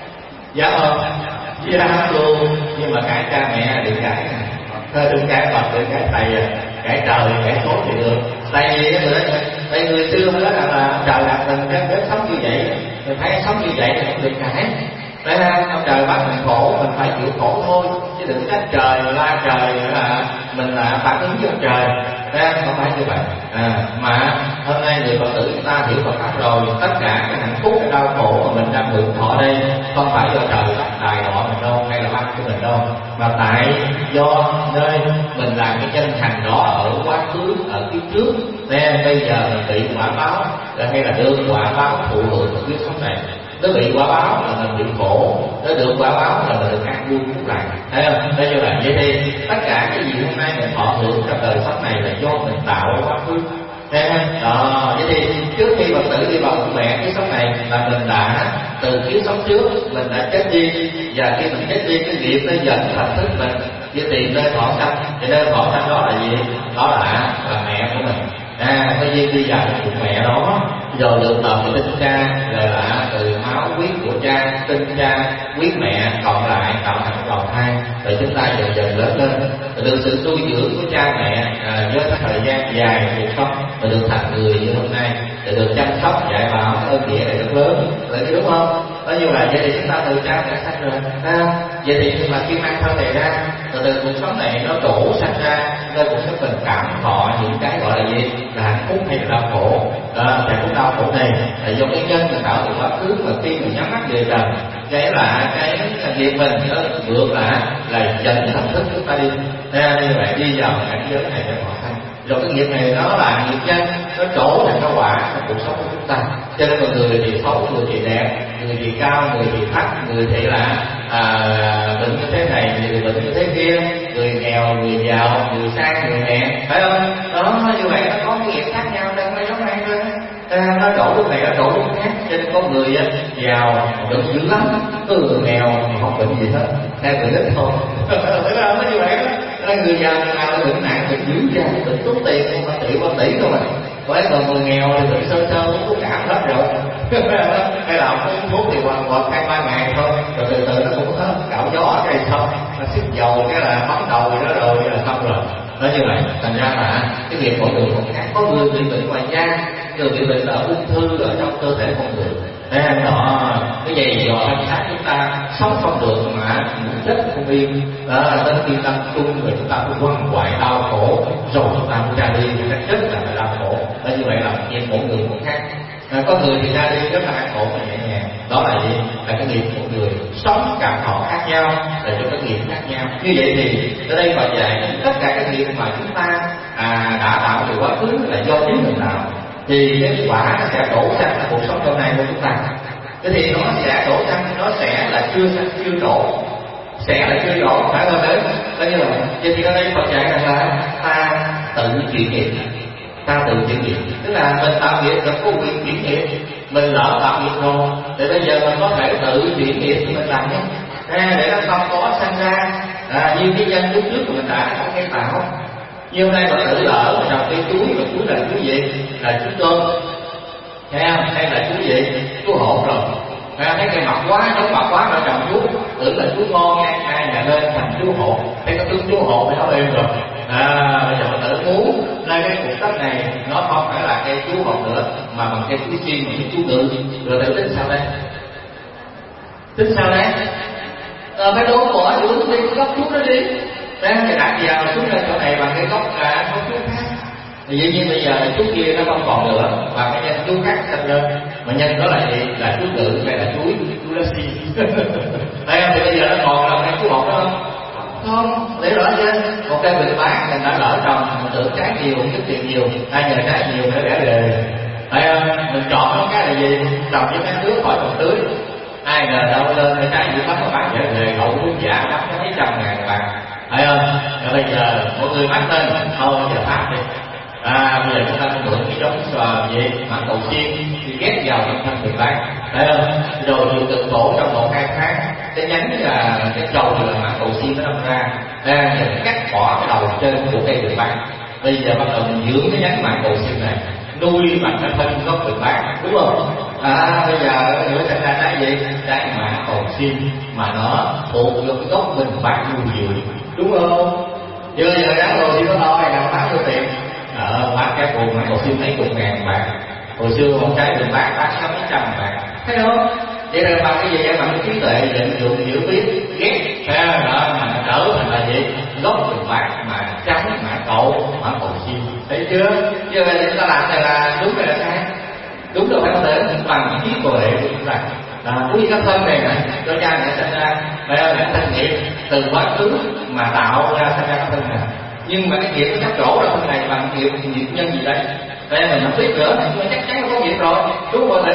Dám không? Dám luôn, nhưng mà cãi cha mẹ đừng cãi, thôi đừng cãi Phật, đừng cãi thầy, cãi trời cãi số thì được. Tại vì cái người đó, tại người xưa mới nói rằng là trời đặt mình cái bếp sống như vậy, mình thấy sống như vậy thì không được cãi. Đấy ha, ông trời bắt mình khổ, mình phải chịu khổ thôi, chứ đừng trách trời la trời là mình là phản ứng với ông trời. Đấy, không phải như vậy. À, mà hôm nay người Phật tử chúng ta hiểu Phật pháp rồi, tất cả cái hạnh phúc, cái đau khổ mà mình đang hưởng thọ đây không phải do trời đài họ mình đâu, hay là ban cho mình đâu, mà tại do nơi mình làm cái chân thành đó ở quá khứ, ở kiếp trước. Nên bây giờ mình bị quả báo, hay là được quả báo thụ hưởng ở kiếp sống này. Nó bị quả báo là mình bị khổ, nó được quả báo là mình được ăn vui phúc lành, thấy không? Đây như là vậy thì tất cả cái gì hôm nay mình thọ hưởng trong đời sống này là do mình tạo ở quá khứ, thấy không? Đó, vậy thì trước khi Phật tử đi vào bụng mẹ kiếp sống này là mình đã từ kiếp sống trước mình đã chết đi, và khi mình chết đi cái nghiệp nó dần thành thức mình đi tìm nơi thọ sanh. Thì nơi thọ sanh đó là gì? Đó là là mẹ của mình. À, cái duyên đi vào bụng mẹ đó, rồi được tập cái tinh cha là là từ máu huyết của cha, tinh cha, huyết mẹ cộng lại tạo thành bào thai, rồi chúng ta dần dần lớn lên, rồi được sự nuôi dưỡng của cha mẹ à, với thời gian dài cuộc sống, rồi được thành người như hôm nay, rồi được chăm sóc dạy bảo, ơn nghĩa này rất lớn, là đúng không? Đó như là vậy thì chúng ta từ cha đã sanh rồi. À, vậy thì nhưng mà khi mang thân này ra, rồi từ cuộc sống này nó đổ sanh ra, nên cuộc sống mình cảm thọ những cái gọi là gì? Là hạnh phúc hay là đau khổ. À, thì cũng đau khổ này là do cái nhân mình tạo từ quá khứ, mà khi mình nhắm mắt về trần, cái là cái nghiệp mình nó vượt là là dần thành thức chúng ta đi. À, như vậy đi vào cảnh giới này để họ sanh. Rồi cái nghiệp này nó là nghiệp nhân, nó trổ thành cái quả trong cuộc sống của chúng ta. Cho nên mọi người thì xấu, người thì đẹp, người thì cao, người thì thấp, người thì là à, bệnh như thế này, người bệnh như thế kia, người nghèo, người giàu, người sang, người hèn, phải không? Đó, như vậy nó có cái nghiệp khác nhau, đâu có giống ai thôi. À, nó đổ lúc này, nó đổ lúc khác. Cho nên có người giàu bệnh dữ lắm, có người nghèo mà không bệnh gì hết, theo người ít thôi. Phải không? Nó như vậy đó. Người giàu nào nó bệnh nặng, bệnh dữ ra, bệnh tốn tiền không phải tỷ qua tỷ đâu mà. Với còn người nghèo thì bệnh sơ sơ cũng có cảm hết rồi. Cái nào không thuốc thì còn còn hai ba ngày thôi, rồi từ từ nó cũng hết, cạo gió cái này xong, nó xịt dầu cái là bấm đầu gì đó rồi là xong rồi. Nói như vậy, thành ra là cái nghiệp mỗi người một khác. Có người bị bệnh ngoài da, người bị bệnh là ung thư ở trong cơ thể con người. Thế đó, cái gì do thân xác chúng ta sống không được mà chết không yên, đó là đến khi tâm trung rồi chúng ta cũng quằn quại đau khổ, rồi chúng ta cũng ra đi thì rất là phải đau khổ. Đó như vậy là nghiệp mỗi người một khác. À, có người thì ra đi rất là an ổn và nhẹ nhàng. Đó là gì? Là cái nghiệp của người sống cảm thọ khác nhau, là cho cái nghiệp khác nhau. Như vậy thì ở đây Phật dạy tất cả các nghiệp mà chúng ta à, đã tạo từ quá khứ là do chính mình nào, thì cái quả nó sẽ đổ sang là cuộc sống hôm nay của chúng ta. Thế thì nó sẽ đổ sang, nó sẽ là chưa chưa đổ, sẽ là chưa đổ, phải không đấy? Đó như vậy. Vậy thì ở đây Phật dạy rằng là ta tự chuyển nghiệp, ta tự chuyển nghiệp, tức là mình tạo nghiệp là có quyền chuyển nghiệp. Mình lỡ tạo nghiệp rồi thì bây giờ mình có thể tự chuyển nghiệp thì mình làm nhé, à, để nó không có sanh ra à, như cái nhân lúc trước của mình đã không cái tạo. Như hôm nay mà tự lỡ mà trồng cây chuối, mà chuối là chuối gì? Là chuối cơm, thấy không? Hay là chuối gì? Chuối hột rồi. À, thấy cây mập quá, giống mập quá mà trồng chuối, tưởng là chuối ngon nha, ai nhà lên thành chuối hột, thấy có tướng chuối hột thì nó êm rồi. À, bây giờ mình tự muốn lên cái cuộc đất này nó không phải là cây chuối hột nữa, mà bằng cây chuối xiêm, bằng cây chuối ngự, rồi tự tính sao đây? Tính sao đây? À, phải đốn bỏ xuống đi cái gốc chuối đó đi. Đấy, thì đặt vào xuống lên chỗ này bằng cái gốc à, gốc chuối khác. Thì dĩ nhiên bây giờ là chuối kia nó không còn nữa, và cái nhân chuối khác sanh lên. Mà nhân đó là gì? Là chuối ngự hay là chuối chuối lá xiêm. Đấy, thì bây giờ nó còn là cái chuối hột đó không? Không, để rõ chưa? Một cây mình bán mình đã lỡ trồng, mình tưởng trái nhiều, kiếm tiền nhiều, ai nhờ trái nhiều để bẻ đề. Thấy không? Mình chọn nó cái là gì? Trồng với mấy nước khỏi trồng tưới. Ai ngờ đâu lên cái trái gì bắt nó bán về về đậu nước giả bắt nó mấy trăm ngàn bạc. Thấy không? Rồi bây giờ mọi người bắt lên, thôi giờ phát đi. À, bây giờ chúng ta phải mượn cái giống xòa gì mãn cầu xiên thì ghép vào trong thân người bán, thấy không? Rồi chịu cực khổ trong một hai tháng, cái nhánh là cái đầu thì là mãn cầu xiên nó đâm ra, ra mình cắt bỏ cái đầu trên của cây người bán. Bây giờ bắt đầu mình dưỡng cái nhánh mãn cầu xiên này, nuôi bằng cái thân gốc người bán, đúng không? À, bây giờ nữa thành ra trái gì? Trái mãn cầu xiên mà nó thuộc vô cái gốc mình bán nuôi dưỡng, đúng không? Chưa giờ đáng rồi thì có thôi, nào bán vô tiền. Ở bán cái buồn mà còn xin mấy chục ngàn bạc, hồi xưa một trái mình bán bán sáu mấy trăm bạc, thấy không? Vậy là bằng cái gì vậy? Bằng cái trí tuệ định dụng hiểu biết ghét ra đó mà trở thành là gì? Gốc mình bạc mà trắng mà cậu mà còn xin, thấy chưa? Giờ này chúng ta làm này là đúng hay là sai? Đúng rồi, phải không? Để bằng trí tuệ của chúng ta. À, cũng như các thân này này, cho cha mẹ sinh ra, phải là thân nghiệp từ quá khứ mà tạo ra sinh ra các thân này. Nhưng mà cái nghiệp nó cắt rổ ra thân này bằng nghiệp nghiệp nhân gì đây? Đây mình không biết nữa, nhưng mà chắc chắn có nghiệp rồi, đúng không?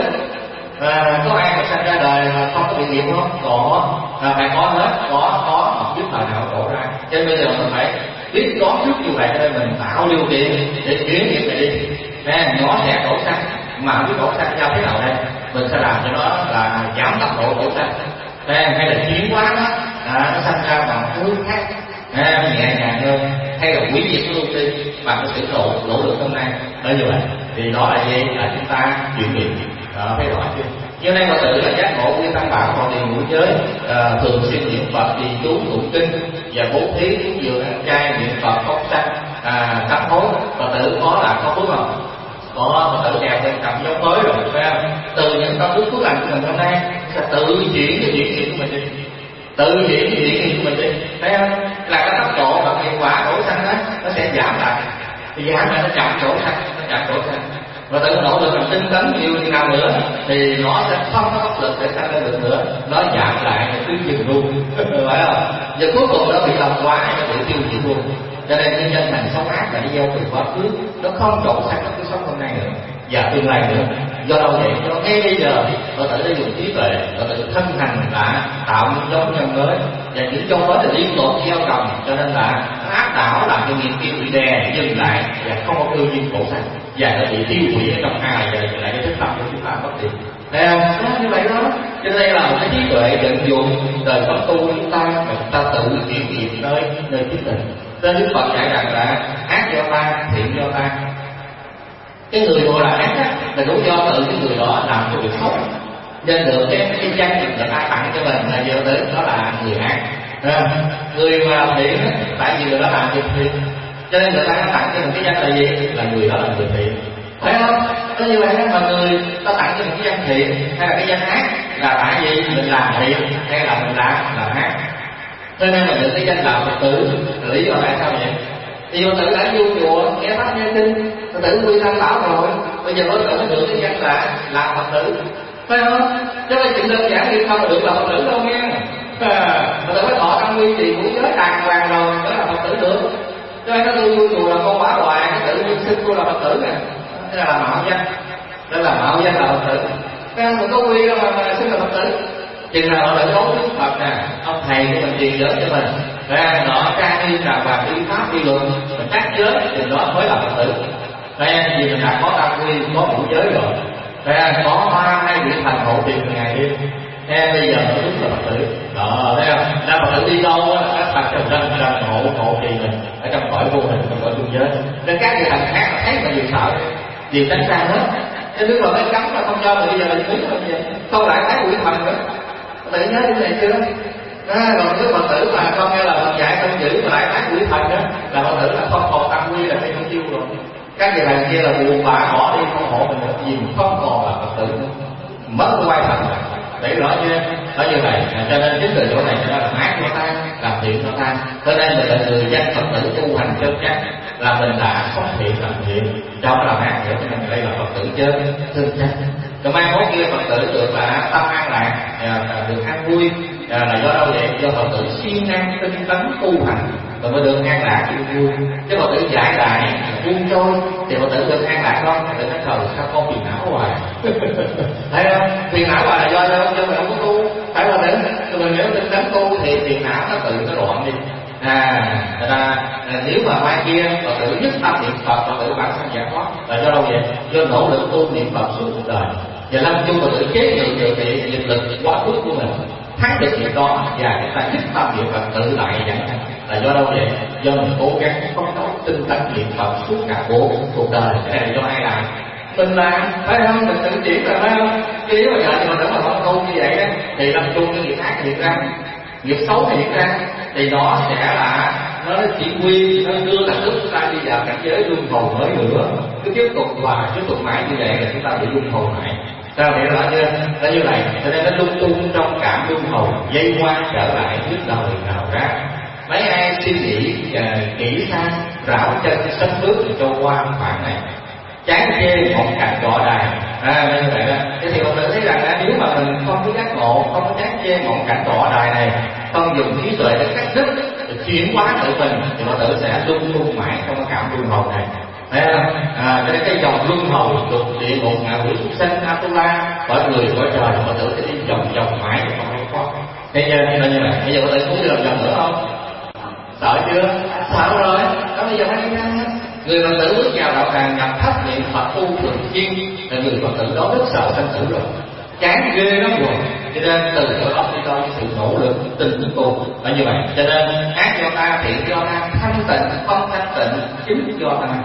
À, có ai mà sinh ra đời mà không có bị nghiệp không? Có, à, phải có hết, có, có, mà biết thời nào đổ ra. Cho nên bây giờ mình phải biết có trước như vậy, cho nên mình tạo điều kiện để chuyển nghiệp này đi. Nè, nó sẽ đổ xăng, mà biết đổ xăng theo thế nào đây? Mình sẽ làm cho nó là giảm tốc độ đổ xăng, hay là chuyển hóa nó, à, nó sinh ra bằng hướng khác. À, nhẹ nhàng hơn, hay là quý diệt luôn đi bằng cái sự nỗ nỗ lực hôm nay. Đó như vậy thì đó là gì? Là chúng ta chuyển nghiệp. Đó, thấy rõ chưa? Như nay Phật tử là giác ngộ với tăng bảo còn tiền ngũ giới, à, thường xuyên niệm Phật, trì chú tụng kinh và bố thí cúng dường ăn chay, niệm Phật phóng sanh, à, sám hối. Phật tử có là có phước không? Có. Phật tử đẹp lên cầm dấu mới rồi, phải không? Từ những công đức phước lành của mình hôm nay sẽ tự chuyển cái chuyển nghiệp của mình đi, tự chuyển cái chuyển nghiệp của mình đi, thấy không? Là cái tốc độ và hiệu quả đổ xăng đó nó sẽ giảm lại, thì giảm lại nó chậm đổ xăng, nó chậm đổ xăng. Và tự nỗ lực làm tinh tấn nhiều như nào nữa thì nó sẽ không có áp lực để tăng lên được nữa, nó giảm lại nó cứ dừng luôn, phải không? Và cuối cùng nó bị lòng quá, nó bị tiêu diệt luôn. Cho nên cái nhân thành sống ác là đi gieo từ quá khứ, nó không đổ xăng nó cứ sống hôm nay nữa và tương lai nữa. Do đâu vậy? Do ngay bây giờ Phật tử đã dùng trí tuệ, Phật tử thân hành đã tạo những giống nhân mới, và những giống mới là liên tục gieo trồng, cho nên là áp đảo làm cho nghiệp kia bị đè dừng lại và không có cơ duyên khổ sanh, và nó bị tiêu hủy ở trong ai và lại cái thức tâm của chúng ta mất đi. Thấy không? Đó, như vậy đó. Cho nên đây là một cái trí tuệ vận dụng đời pháp tu của chúng ta, mà chúng ta tự chuyển nghiệp nơi nơi chính mình. Nên Đức Phật dạy rằng là ác do ta, thiện do ta. Cái người gọi là ác á, là cũng do tự cái người đó làm cho việc xấu, nên được cái cái danh người ta tặng cho mình là do tới đó là người ác. À, người mà làm thiện tại vì người đó làm việc thiện, cho nên người ta có tặng cho mình cái danh là gì? Là người đó là người thiện, phải không? Có như vậy mà người ta tặng cho mình cái danh thiện hay là cái danh ác là tại vì mình làm thiện hay là mình làm làm ác. Cho nên mình được cái danh là Phật tử. Lý do tại sao vậy? Thì Phật tử đã vô chùa nghe pháp nghe kinh, Phật tử quy tam bảo rồi, bây giờ Phật tử được cái danh là làm Phật tử, phải không? Chứ không chuyện đơn giản đi không được là Phật tử đâu nghe. À, Phật tử phải thọ tam quy trì ngũ giới đàng hoàng rồi mới là Phật tử được. Cho nên nó tôi vô chùa là con quả hoài, cái tự nhiên xin tôi là Phật tử nè, thế là mạo danh, đó là mạo danh là Phật tử. Cái mình có quy đâu mà xin là Phật tử. Chừng nào họ lại có Đức Phật nè, ông thầy của mình truyền giới cho mình, ra nó trang nghiêm đàng hoàng đi pháp đi luận, mình cắt giới thì đó mới là Phật tử. Ra vì mình đã có tam quy, có ngũ giới rồi, ra có ba hai vị thành hộ trì ngày đêm. Thế bây giờ nó đúng là Phật tử. Đó, thấy không? Ra Phật tử đi đâu á, các bạn trong ranh ranh hộ hộ trì mình ở trong cõi vô hình, trong cõi trung giới. Nên các vị thành khác là thấy mà gì sợ, gì tránh xa hết. Thế nếu mà mới cấm là không cho, thì bây giờ mình muốn làm gì? Không lại thấy quỷ thần nữa. Phật tử nhớ như vậy chưa? À, còn nếu Phật tử mà không nghe là Phật dạy không giữ mà lại thấy quỷ thần đó, là Phật tử là không còn tam quy là hay không tiêu rồi. Các vị thầy kia là buồn bã bỏ đi không hộ mình một gì, không còn là Phật tử nữa, mất quay thành. Để rõ chưa? Đó như vậy, cho nên chính từ chỗ này cho là ác của ta, làm thiện của ta. Cho nên là người dân Phật tử tu hành chân chắc là mình đã sống thiện làm thiện, cho nó làm ác nữa, cho nên đây là Phật tử chân chân chắc. Còn mai mốt kia Phật tử được là tâm an lạc, được an vui, là do đâu vậy? Do Phật tử siêng năng tinh tấn tu hành rồi mới được an lạc vui. Chứ Phật tử giải đại buông trôi thì Phật tử được an lạc không? Phật tử nói trời sao con phiền não hoài. Thấy không? Phiền não hoài là do đâu? Do mình không có tu, phải không? Để rồi mình nếu tinh tấn tu thì phiền não nó tự nó đoạn đi. À, là, là nếu mà mai kia Phật tử nhất tâm niệm Phật, Phật tử bản thân giải thoát là do đâu vậy? Do nỗ lực tu niệm Phật suốt cuộc đời. Và lâm chung Phật tử chế ngự điều kiện nghiệp lực quá khứ của mình, thắng được việc đó và chúng ta nhất tâm niệm Phật tự lại dẫn là do đâu vậy? Do mình cố gắng phấn đấu tinh tấn niệm Phật suốt cả bộ cuộc đời. Cái này là do ai làm? Mình làm, phải không? Mình tự chuyển là phải không? Chứ nếu mà giờ thì mình đã mà không tu như vậy đó, thì lâm chung cái nghiệp ác hiện ra, nghiệp xấu hiện ra, thì nó sẽ là nó chỉ quy, nó đưa là tức chúng ta đi vào cảnh giới luân hồi mới nữa, cứ tiếp tục và tiếp tục mãi như vậy là chúng ta bị luân hồi lại. Sao vậy rõ chưa? Đó như vậy, cho nên nó lung tung trong cảm luân hồi, dây qua trở lại trước đời nào ra. Mấy ai suy nghĩ uh, kỹ sang rảo chân sắp bước thì cho qua khoảng này, chán chê một cạnh cọ đài. À, như vậy đó. Thế thì ông tự thấy rằng là nếu mà mình không có giác ngộ, không có chán chê một cạnh cọ đài này, không dùng trí tuệ để cắt đứt, để chuyển hóa tự mình, thì ông tự sẽ lung tung mãi trong cái cảm luân hồi này. Thấy không? À, cái cái dòng luân hồi thuộc địa ngục, ngạ quỷ, súc sanh, Atula, cõi người cõi trời, Phật tử sẽ đi vòng vòng mãi mà không có có. Thế như thế như vậy, bây giờ Phật tử muốn đi làm vòng nữa không? Sợ chưa? Sợ rồi. Đó bây giờ phải đi ra. Người Phật tử bước vào đạo tràng nhập thất niệm Phật tu thường xuyên, là người Phật tử đó rất sợ sanh tử rồi, chán ghê lắm rồi. Cho nên từ chỗ đó đi đôi sự nỗ lực tinh tu là như vậy. Cho nên ác do ta, thiện do ta, thanh tịnh không thanh tịnh chính do ta.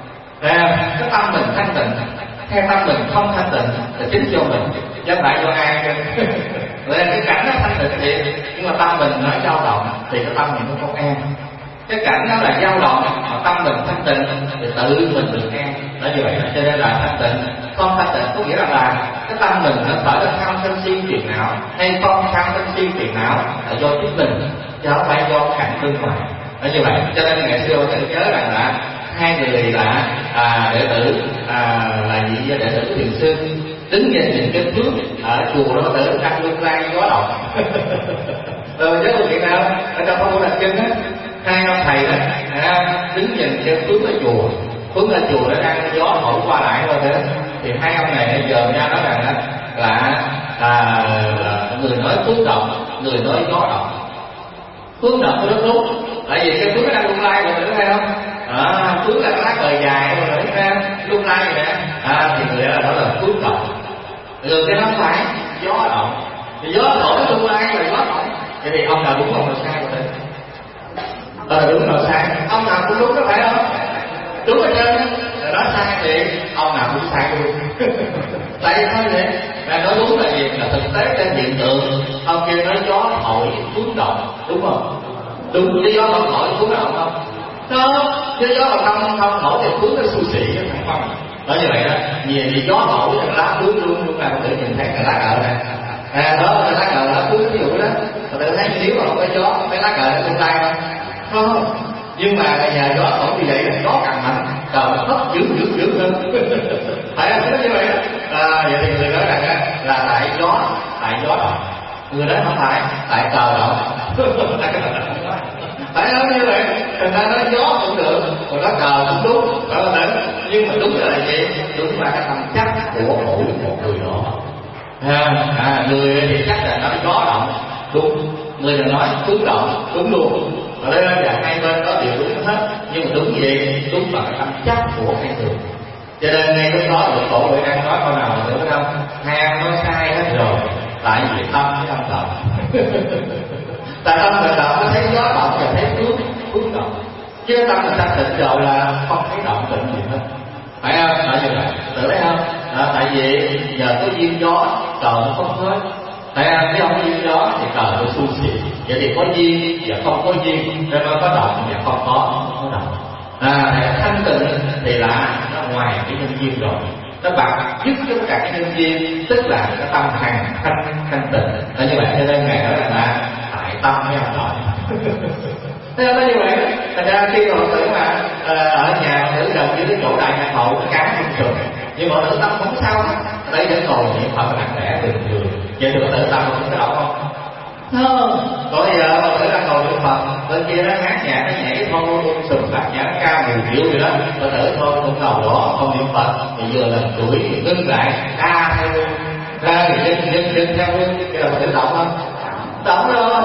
À, cái tâm mình thanh tịnh, theo tâm mình không thanh tịnh là chính do mình, chứ không phải do ai cơ. Nên cái cảnh nó thanh tịnh thiệt, nhưng mà tâm mình nó dao động thì cái tâm mình nó không an. Cái cảnh đó là dao động, mà tâm mình thanh tịnh thì tự mình được an. Đó như vậy, cho nên là thanh tịnh không thanh tịnh có nghĩa là, là cái tâm mình nó khởi lên tham sân si phiền não, hay không tham sân si phiền não là do chính mình, chứ không phải do cảnh bên ngoài. Đó như vậy, cho nên ngày xưa tự nhớ rằng là hai người là à, đệ tử à, là gì đệ tử Thiền Sư đứng nhìn nhìn cái phước ở chùa đó tử đang lung lay gió động. Rồi nhớ được chuyện nào ở trong phong đặc kinh á, hai ông thầy đó à, đứng nhìn cái phước ở chùa, phước ở chùa nó đang gió thổi qua lại thôi thế, thì hai ông này giờ ra nói rằng là, là à, người nói phước động, người nói gió động. Phước động của đất đúng, tại vì cái phước nó đang lung lay rồi tử thấy không? À, phước là lá cờ dài rồi nổi ra lung lay vậy nè, à, thì người đó là phước động. Người cái nó phải gió động, thì gió thổi nó lung lay rồi gió động. Vậy thì ông nào đúng ông nào sai rồi? Ờ đúng nào sai, ông nào cũng đúng đó phải không? Đúng ở trên rồi nói sai thì ông nào cũng sai luôn. Tại sao vậy? Đang nói đúng là gì? Là thực tế trên hiện tượng. Ông kia nói gió thổi cuốn động, đúng không? Đúng, cái gió không thổi cuốn động không? Không, cái gió mà không không thổi thì cuốn nó xu xị cái thằng phong. Nói như vậy đó, vì vì gió thổi cái lá cuốn luôn luôn là tự nhìn thấy cái lá cờ này. À đó là lá cờ lá cuốn ví dụ đó. Mà tự thấy nếu mà không có gió, cái lá cờ nó không tay không? Không. Nhưng mà nhờ gió thổi như vậy là gió càng mạnh, cờ nó hất dữ dữ dữ hơn. Phải không? Nó như vậy đó. À, vậy thì người nói rằng á là tại gió, tại gió động. Người nói không phải, tại cờ động. Phải không? Như vậy, người ta nói gió cũng được, còn nói cờ cũng đúng, phải không? Nhưng mà đúng là gì? Đúng là cái tầm chắc của mỗi một người đó. À, à, người thì chắc là nói gió động, đúng. Người là nói cuốn động, đúng luôn. Ở đây là hai bên có điều đúng hết, nhưng mà đúng gì? Đúng là cái tâm chắc của hai người. Cho nên ngay lúc đó được cổ người đang nói câu nào nữa phải không? Hai anh nói sai hết rồi, tại vì tâm với tâm động. Tại tâm mình động nó thấy gió động và thấy cuốn cuốn động, chứ tâm mình thanh tịnh rồi là không thấy động tịnh gì hết, phải không? Tại như vậy, tự thấy không? À, tại vì nhờ có duyên gió cờ nó không hết, tại không? Nếu không có duyên gió thì cờ nó xu xì. Vậy thì có duyên và không có duyên, nên nó có động và không có không có động. À, thanh tịnh thì là nó ngoài cái nhân duyên rồi, nó bạc dứt tất cả cái nhân duyên, tức là cái tâm hành thanh thanh tịnh. Là như vậy, cho nên ngài nói là tại tâm mới ông động. Thế nó như vậy. Thành ra khi mà tử mà ở nhà tử gần với cái chỗ đại nhạc hậu nó cám không thường, nhưng mà tử tâm không sao hết, đấy vẫn ngồi niệm Phật lặng lẽ bình thường. Vậy thì tử tâm không có động không? Không. Có giờ mà tử đang ngồi niệm Phật, bên kia nó hát nhạc nó nhảy thôi ung sùm bạc nhạc nó cao mười triệu gì đó, tử tử thôi không ngồi đó không niệm Phật thì vừa lần tuổi thì ngưng lại ca theo luôn, ra thì dân dân dân theo luôn, cái là tử động không? Động rồi.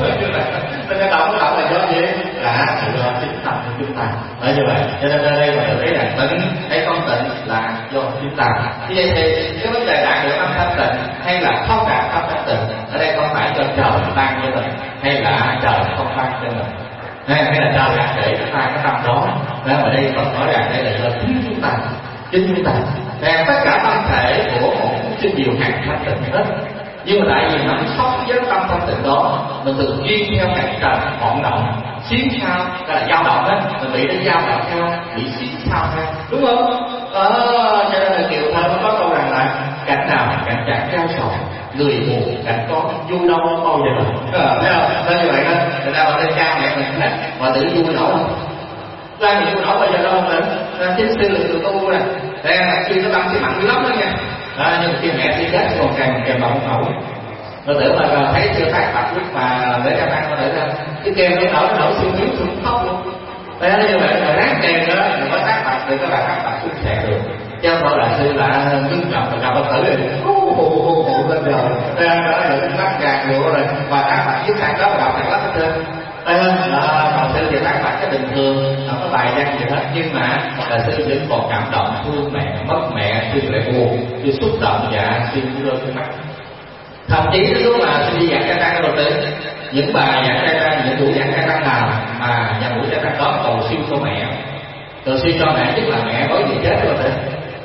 Nên cái động động là do gì? Là sự do chính tâm của chúng ta. Nói như vậy, cho nên ở đây mà thấy là tịnh hay không tịnh là do chúng ta. Như vậy thì cái vấn đề đạt được tâm thanh tịnh hay là không đạt tâm thanh tịnh, ở đây không phải do trời ban cho mình, hay là trời không ban cho mình, hay, hay là trời đặt để chúng ta cái tâm đó. Nên ở đây còn nói rằng đây là do chính chúng ta, chính chúng ta. Và tất cả tâm thể của một sinh điều hạt thanh tịnh hết. Nhưng mà tại vì mình sốc với tâm thanh tịnh đó, mình thường duyên theo cảnh trần vọng động, xuyến sao, đó là dao động đó, mình bị nó dao động theo, bị xuyến sao theo, đúng không? Ờ, cho nên là Kiều Thơ nó có câu rằng là cảnh nào cảnh trạng trao sầu, người buồn cảnh có vui đâu bao giờ, ờ, thấy không? Nên như vậy đó, người ta bảo đây cha mẹ mình hết, mà tự vui nổi không? Ra mình vui nổi bao giờ đâu không? Nên chính sư là người tu nè, đây là khi nó tâm thì mặn dữ lắm đó nha. À, nhưng khi mẹ đi chết còn càng càng bằng không nổi, rồi tưởng mà thấy chưa phát bạch lúc mà để cho ăn có thể ra cái kem nó nổi nó nổi xương miếng xuống khóc luôn. Thế nó như vậy là ráng kem đó rồi mới phát bạch thì các bạn phát bạch xuống sẽ được, chứ không phải là sư là ngưng trọng rồi gặp Phật tử rồi hú hú hú hú lên rồi ra đó là cái mắt gạt được rồi và phát bạch với sang đó mà đọc thằng lắm hết trơn. Đây là Phật sư thì phát bạch cái bình thường không có bài văn gì hết, nhưng mà là sư vẫn còn cảm động thương mẹ, mất mẹ sư lại buồn, sư xúc động và sư rơi nước mắt. Thậm chí đến lúc mà sư đi giảng ca tăng đầu tiên, những bài giảng ca tăng, những buổi giảng ca tăng nào mà nhà buổi ca tăng đó cầu siêu cho mẹ, cầu siêu cho mẹ tức là mẹ mới vừa chết rồi đấy.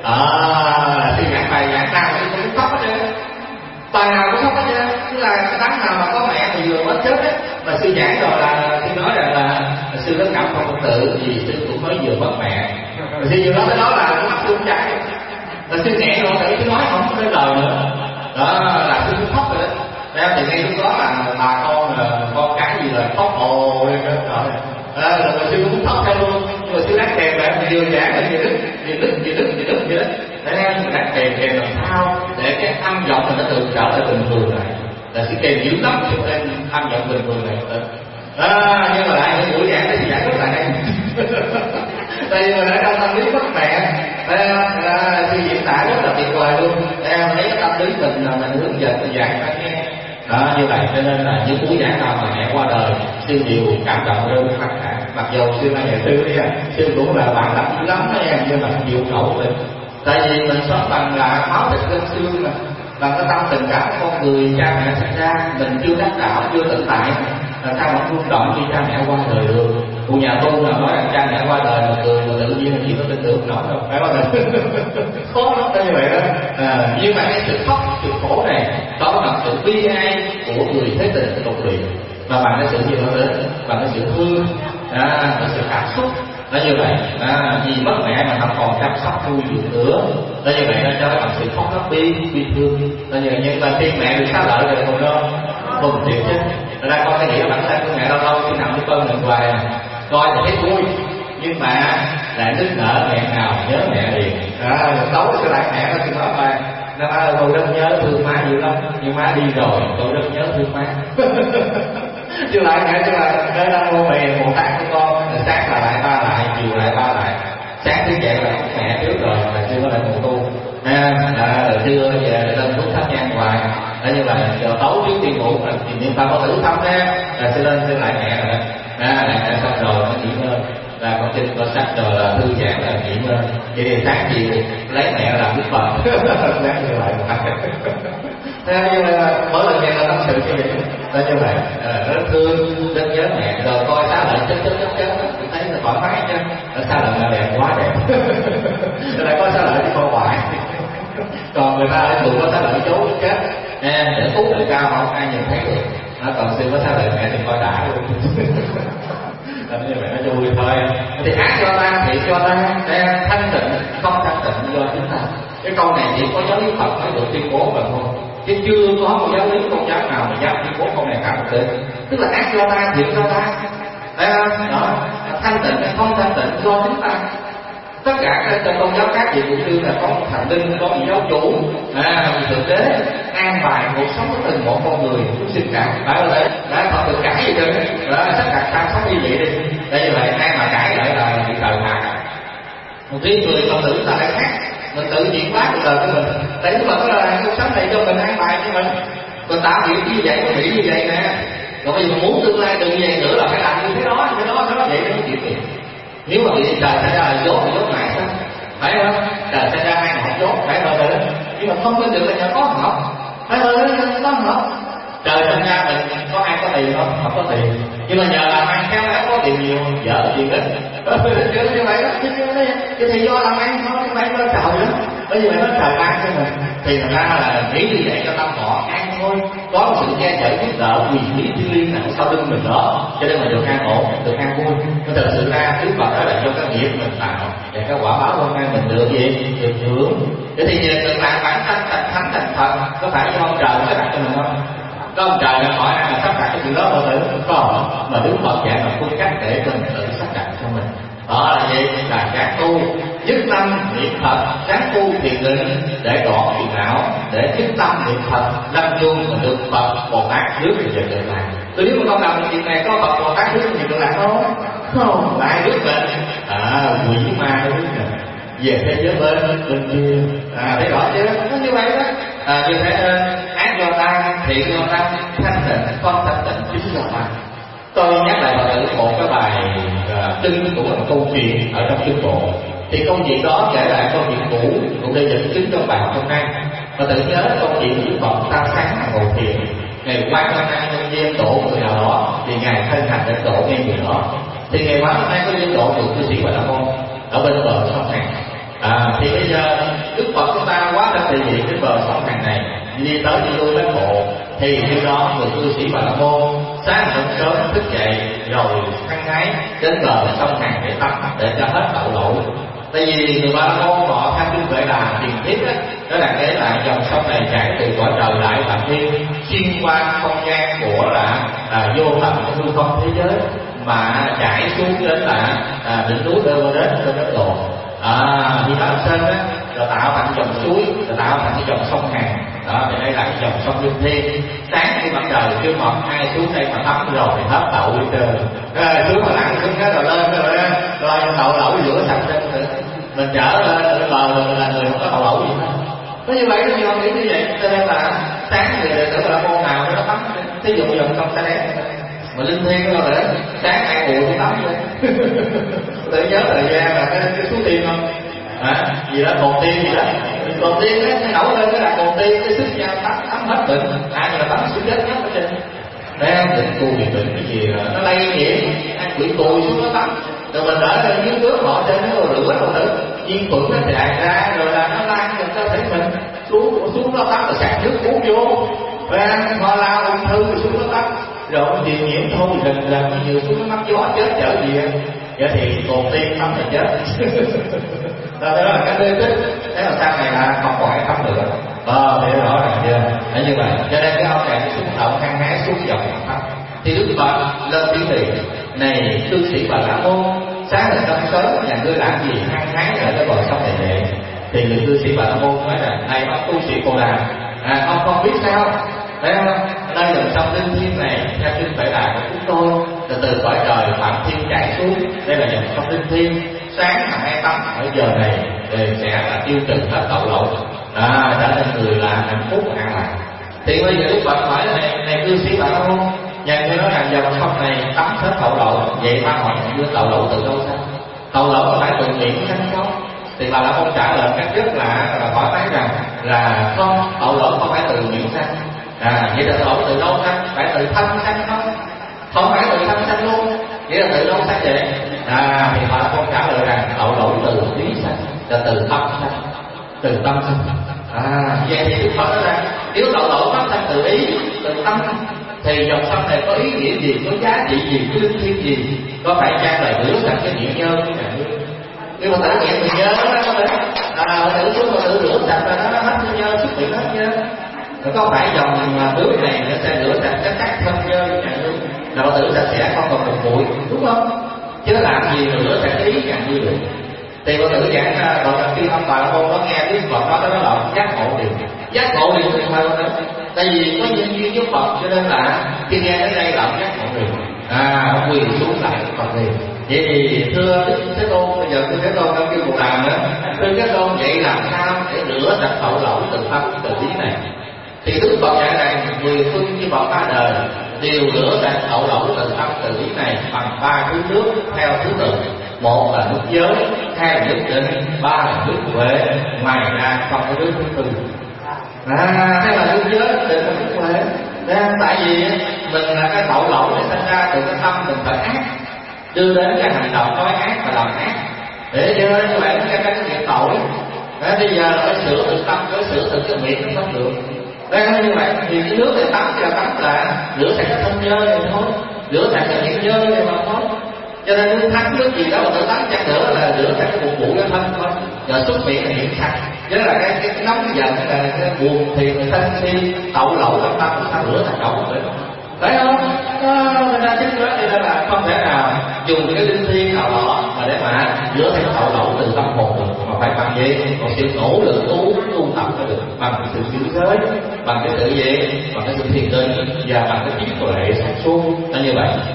À, sư giảng bài giảng nào sư cũng khóc hết trơn, bài nào cũng khóc hết trơn, tức là cái tháng nào mà có mẹ thì vừa mới chết đấy. Mà sư giảng rồi là sư nói rằng là sư rất cảm thông Phật tử vì sư cũng mới vừa mất mẹ. Rồi sư vừa nói tới đó là nó mắt sư cũng chảy, là sư nghẹn rồi, tại sư nói không có lời nữa. Đó là sư cũng khóc rồi đó. Đấy, thì ngay lúc đó là bà con là con cái gì là khóc ồ lên trời. Đó, rồi sư cũng khóc theo luôn. Nhưng mà sư đắt kèm lại vừa giảng là vừa đứt, vừa đứt, vừa đứt, vừa đứt, vừa đứt. Để em đắt kèm kèm làm sao để cái âm giọng mình nó tự trở lại bình thường lại. Là sư kèm dữ lắm cho nên âm giọng bình thường này được. À, nhưng mà lại những buổi giảng thì giảng rất là hay. Tại vì mình đã trong tâm lý mất mẹ, à, sư diễn tả rất là tuyệt vời luôn. Em thấy cái tâm lý mình là mình hướng dẫn mình giảng cho nghe. Đó, như vậy cho nên là những buổi giảng nào mà mẹ qua đời, sư đều cảm động rơi nước mắt cả. Mặc dù sư là nhà sư đấy, sư cũng là bạn đọc dữ lắm đó em, nhưng mà chịu khẩu mình. Tại vì mình sống bằng là máu thịt gân xương mà, bằng cái tâm tình cảm của con người cha mẹ sinh ra, mình chưa đắc đạo, chưa tự tại, là sao mà rung động khi cha mẹ qua đời được. Một nhà tu nào nói rằng cha mẹ qua đời mà cười mà tự nhiên là chỉ có tin tưởng nổi đâu, phải không? Khó lắm như vậy đó. À, nhưng mà cái sự khóc, sự khổ này đó là sự bi ai của người thế tình tục luyện, mà bằng cái sự gì đó đến, bằng cái sự thương, à, cái sự cảm xúc. Nó như vậy, à, vì mất mẹ mà không còn chăm sóc nuôi dưỡng nữa, nó như vậy nó cho bằng sự khóc lóc bi bi thương. Nó như vậy, nhưng mà khi mẹ bị xá lợi rồi còn đâu mừng thiệt chứ. Rồi ra con cái nghĩa bản thân của mẹ lâu lâu khi nằm với cơn mình hoài coi thì thấy vui, nhưng mà lại nức nở nghẹn ngào nhớ mẹ liền. À, tối sẽ lại mẹ nó thì nói mà nó nói tôi rất nhớ thương má dữ lắm, nhưng má đi rồi tôi rất nhớ thương má. Chứ lại mẹ chứ là đây là mô mẹ Bồ Tát của con, sáng là lại ba lại, chiều lại ba lại, sáng thức dậy là mẹ trước rồi là chưa có lại mùa tu, à, à, rồi trưa về lên thuốc thắp nhang hoài. Đó như là giờ tối trước đi ngủ là niệm tâm có tử thăm ha, là sẽ lên sẽ lại mẹ rồi, à, lại mẹ xong rồi nó nghỉ ngơi, là con tin con sắc rồi là thư giãn là nghỉ ngơi. Vậy thì sáng chiều lấy mẹ làm đức Phật, sáng như vậy một thế nhưng mà mỗi lần nghe là tâm sự như vậy, đó như vậy, à, rất thương, rất nhớ mẹ, rồi coi xá lợi chết chết chết chết, tôi thấy là thoải mái chứ, ở xá lợi là đẹp quá đẹp, rồi lại có xá lợi đi coi hoài, còn người ta ở chùa có xá lợi chốn chết, nè để phúc để cao mà không ai nhìn thấy được, nó còn xin có xá lợi mẹ thì coi đã luôn. Đó như vậy nó vui thôi. Thì ác cho ta, thiện cho ta, thanh tịnh không thanh tịnh do chúng ta. Cái câu này chỉ có giáo lý Phật mới được tuyên bố mà thôi, chứ chưa có một giáo lý tôn giáo nào mà dám tuyên bố câu này cả một thế. Tức là ác do ta, thiện do ta, thấy không? Đó, thanh tịnh hay không thanh tịnh do chúng ta. Tất cả các trong tôn giáo khác thì cũng như là có một thần linh, có một giáo chủ, à, thực tế an bài cuộc sống của từng một con người chúng sinh cả, phải không đấy? Đã không được cãi gì trơn, đó sắp đặt ta sống như vậy đi. Đây như vậy ai mà cãi lại là bị trời phạt. Một tí người con tử ta lại khác, mình tự diễn hóa cuộc đời của mình, tại vì mình là cuộc sống này cho mình an bài cho mình, mình tạo điều như vậy, có nghĩ như vậy nè. Còn bây giờ muốn tương lai đừng như vậy nữa là phải làm như thế đó, như thế đó, nó vậy nó chịu gì. Nếu mà bị trời xảy ra là dốt thì dốt mãi sao? Phải không? Trời xảy ra hai ngọn dốt, phải rồi đấy. Nhưng mà không tin được là nhờ có học, phải rồi đấy, có học. Trời sinh ra mình có ai có tiền không? Không có tiền. Nhưng mà nhờ làm ăn khéo léo có tiền nhiều, vợ tiền ít. Chứ như vậy đó, chứ thì do làm ăn thôi, chứ phải do trời đó. Bởi vì nó trời ban cho mình. Thì thật ra là nghĩ như vậy cho tâm họ an thôi. Có một sự che chở giúp đỡ quyền lý thiên liêng nặng sau lưng mình đó, cho nên mình được an ổn, được an vui. Nó thực sự ra Đức Phật đó là do cái nghiệp mình tạo, và cái quả báo hôm nay mình được gì? Được hưởng. Thế thì nhờ được làm bản thân thành thánh thành Phật, có phải do ông trời nó đặt cho mình không? Có ông trời là hỏi ai mà sắp đặt cái chuyện đó bao tử có, mà Đức Phật dạy là phương cách để mình tự sắp đặt cho mình. Đó là gì? Là các tu nhất tâm niệm Phật, các tu thiền định để đoạn phiền não, để nhất tâm niệm Phật, lâm chung mà được Phật Bồ Tát trước thì được được làm. Tôi nếu mà con làm chuyện này có Phật Bồ Tát trước thì được làm không? Không, lại trước mình, à quỷ ma nó biết mình về thế giới bên bên kia, à thấy rõ chưa? Nó như vậy đó. À, như thế nên ác do ta, thiện do ta, thanh tịnh không thanh tịnh chính do ta. Tôi nhắc lại vào tử một cái bài kinh của một câu chuyện ở trong kinh bộ. Thì câu chuyện đó kể lại câu chuyện cũ cũng đây dẫn chứng trong bài học hôm nay. Và tự nhớ câu chuyện Đức Phật ta sáng hàng ngồi thiền, ngày quan năm nay nhân duyên độ người nào đó thì ngài thân hành đến độ ngay người đó. Thì ngày quan năm nay có duyên độ được cư sĩ Bà La Môn ở bên bờ sông Hằng. À, thì bây giờ Đức Phật chúng ta quá ra địa vị cái bờ sông Hằng này, đi tới đi lui bát bộ, thì khi đó người cư sĩ Bà La Môn sáng sớm sớm thức dậy rồi hăng hái đến bờ sông Hằng để tắm để cho hết tội lỗi. Tại vì người Ba La Môn họ tham kinh Vệ Đà truyền thuyết đó, đó là kể lại dòng sông này chảy từ cõi trời lại Phạm Thiên, xuyên qua không gian của là à, vô tận của hư không thế giới mà chảy xuống đến là à, đỉnh núi Everest trên Ấn Độ. À, thì đó trên đó rồi tạo thành dòng suối, rồi tạo thành cái dòng sông Hằng. Đó, thì đây là cái dòng sông Linh Thiên. Sáng khi mặt trời chưa mọc ai xuống đây mà tắm rồi thì hết tậu đi trời. Rồi xuống mà lặn xuống cái rồi lên rồi đó, rồi tậu lẩu rửa sạch chân rồi mình trở lên bờ mình là người không có tậu lẩu gì hết. Có như vậy nó nhiều nghĩ như vậy, cho nên là sáng người đệ tử Bà La Môn nào nó tắm, thí dụ dòng sông Sa Đéc mà Linh Thiên rồi đấy, sáng ai ngủ thì tắm vậy. Tự nhớ thời gian là cái, cái số tiên không? À, gì đó cồn tiên gì đó, cồn tiên á, nó nổi lên cái là cồn tiên, cái sức nhau tắm tắm hết bệnh, ai mà tắm xuống chết nhất ở trên. Đấy, định cù thì bệnh cái gì nó lây nhiễm, ăn quỷ cùi xuống nó tắm, rồi mình đỡ lên dưới nước họ trên nó rửa đâu nữa, viên khuẩn nó tràn ra rồi là nó lan cho cơ thể mình xuống xuống nó tắm rồi sạc nước uống vô, rồi ăn ho lao ung thư rồi xuống nó tắm, rồi ông gì nhiễm thôi lần lần nhiều xuống nó mắc gió chết chở gì vậy? Vậy thì còn tiên tắm là chết. Đó là cái đê tích, thế là sau này là không còn ai tắm nữa. Ờ, thì rõ ràng chưa? Đấy như vậy, cho nên cái ông này xúc động hăng hái xuống dòng thấp. Thì Đức Phật lên tiếng thì này cư sĩ Bà La Môn, sáng là năm sớm nhà ngươi làm gì hăng hái ở cái bờ sông này vậy? Thì người cư sĩ Bà La Môn nói là này ông tu sĩ Cô Đàm, à ông không biết sao? Thấy không? Đây là sông Linh Thiên này, theo kinh Phải Đà của chúng tôi, từ từ cõi trời Phạm Thiên chảy xuống, đây là dòng sông Linh Thiên. Sáng mà hay tắm ở giờ này thì sẽ là tiêu trừ hết tội lỗi, à, trở nên người là hạnh phúc và an lạc. Thì bây giờ Đức Phật hỏi này, này cư sĩ Bà La Môn, nhà ngươi nói rằng dòng sông này tắm hết tội lỗi, vậy ta hỏi ngươi tội lỗi từ đâu ra? Tội lỗi có phải từ miệng sanh không? Thì Bà La Môn trả lời cách rất là là hỏi nói rằng là không, tội lỗi không phải từ miệng sanh. À, vậy là tội lỗi từ đâu sanh? Phải từ thân sanh không? Không phải từ thân sanh luôn. Vậy là từ đâu sanh vậy? À, thì Bà La Môn trả lời rằng tội lỗi từ lý sanh, là từ tâm sanh, từ tâm sanh. À, vậy thì Đức Phật nói rằng nếu tội lỗi phát sanh từ ý, từ tâm, thì dòng sông này có ý nghĩa gì, có giá trị gì, có linh thiêng gì? Có phải chăng là rửa sạch cái nghiện nhơ của nhà ngươi? Nhưng mà tự nghiện thì nhơ đó có thể, à, tự xuống mà tự rửa sạch là nó hết nhơ, xuất hiện hết nhơ. Rồi có phải dòng nước này nó sẽ rửa sạch cái các thân nhơ của nhà ngươi, là tự sạch sẽ không còn một bụi, đúng không? Chứ làm gì mà rửa sạch cái ý nhà ngươi được? Thì Phật tử giảng rồi là khi ông Bà La Môn có nghe Đức Phật nói đó là giác ngộ điều, giác ngộ điều thì sao đó? Tại vì có nhân duyên với Phật cho nên là khi nghe đến đây là giác ngộ điều, à quỳ xuống lại Phật liền. Vậy thì thưa Đức Thế Tôn, bây giờ Đức Thế Tôn đang kêu một đàn nữa, thưa Thế Tôn vậy làm sao để rửa sạch tội lỗi từ tâm từ lý này? Thì Đức Phật dạy rằng mười phương như Phật ba đời đều rửa sạch tội lỗi từ tâm từ lý này bằng ba thứ nước theo thứ tự. Một là nước giới, hai là nước định, ba là nước huệ, ngoài ra không có nước thứ tư. À, thế là nước giới, định là nước huệ. Nên tại vì mình là cái tội lỗi này sinh ra từ cái tâm mình phải ác, đưa đến cái hành động nói ác và làm ác, để cho nên các bạn cái cái chuyện tội. Đấy, bây giờ phải sửa từ tâm, phải sửa từ cái miệng nó không được. Đấy, như vậy thì cái nước để tắm thì là tắm là rửa sạch cái thân nhơ này thôi, rửa sạch cái miệng nhơ này mà thôi. Cho nên nước thắng nước gì đó mà tự tắm chắc nữa là rửa sạch cái bụng bụi cái thân thôi, rồi xuất miệng là miệng sạch. Chứ là cái cái, cái nóng giận là cái buồn thì người ta si tội lỗi trong tâm người ta rửa sạch đầu vậy. Thấy không? Người ta chính đó cho nên là không thể nào dùng cái linh thiêng nào đó mà để mà rửa sạch tội lỗi từ tâm hồn được, mà phải bằng gì? Còn sự nỗ lực tu tu tập mới được, bằng cái sự giữ giới, bằng cái tự vệ, bằng cái sự thiền định và bằng cái trí tuệ sáng suốt. Nó như vậy.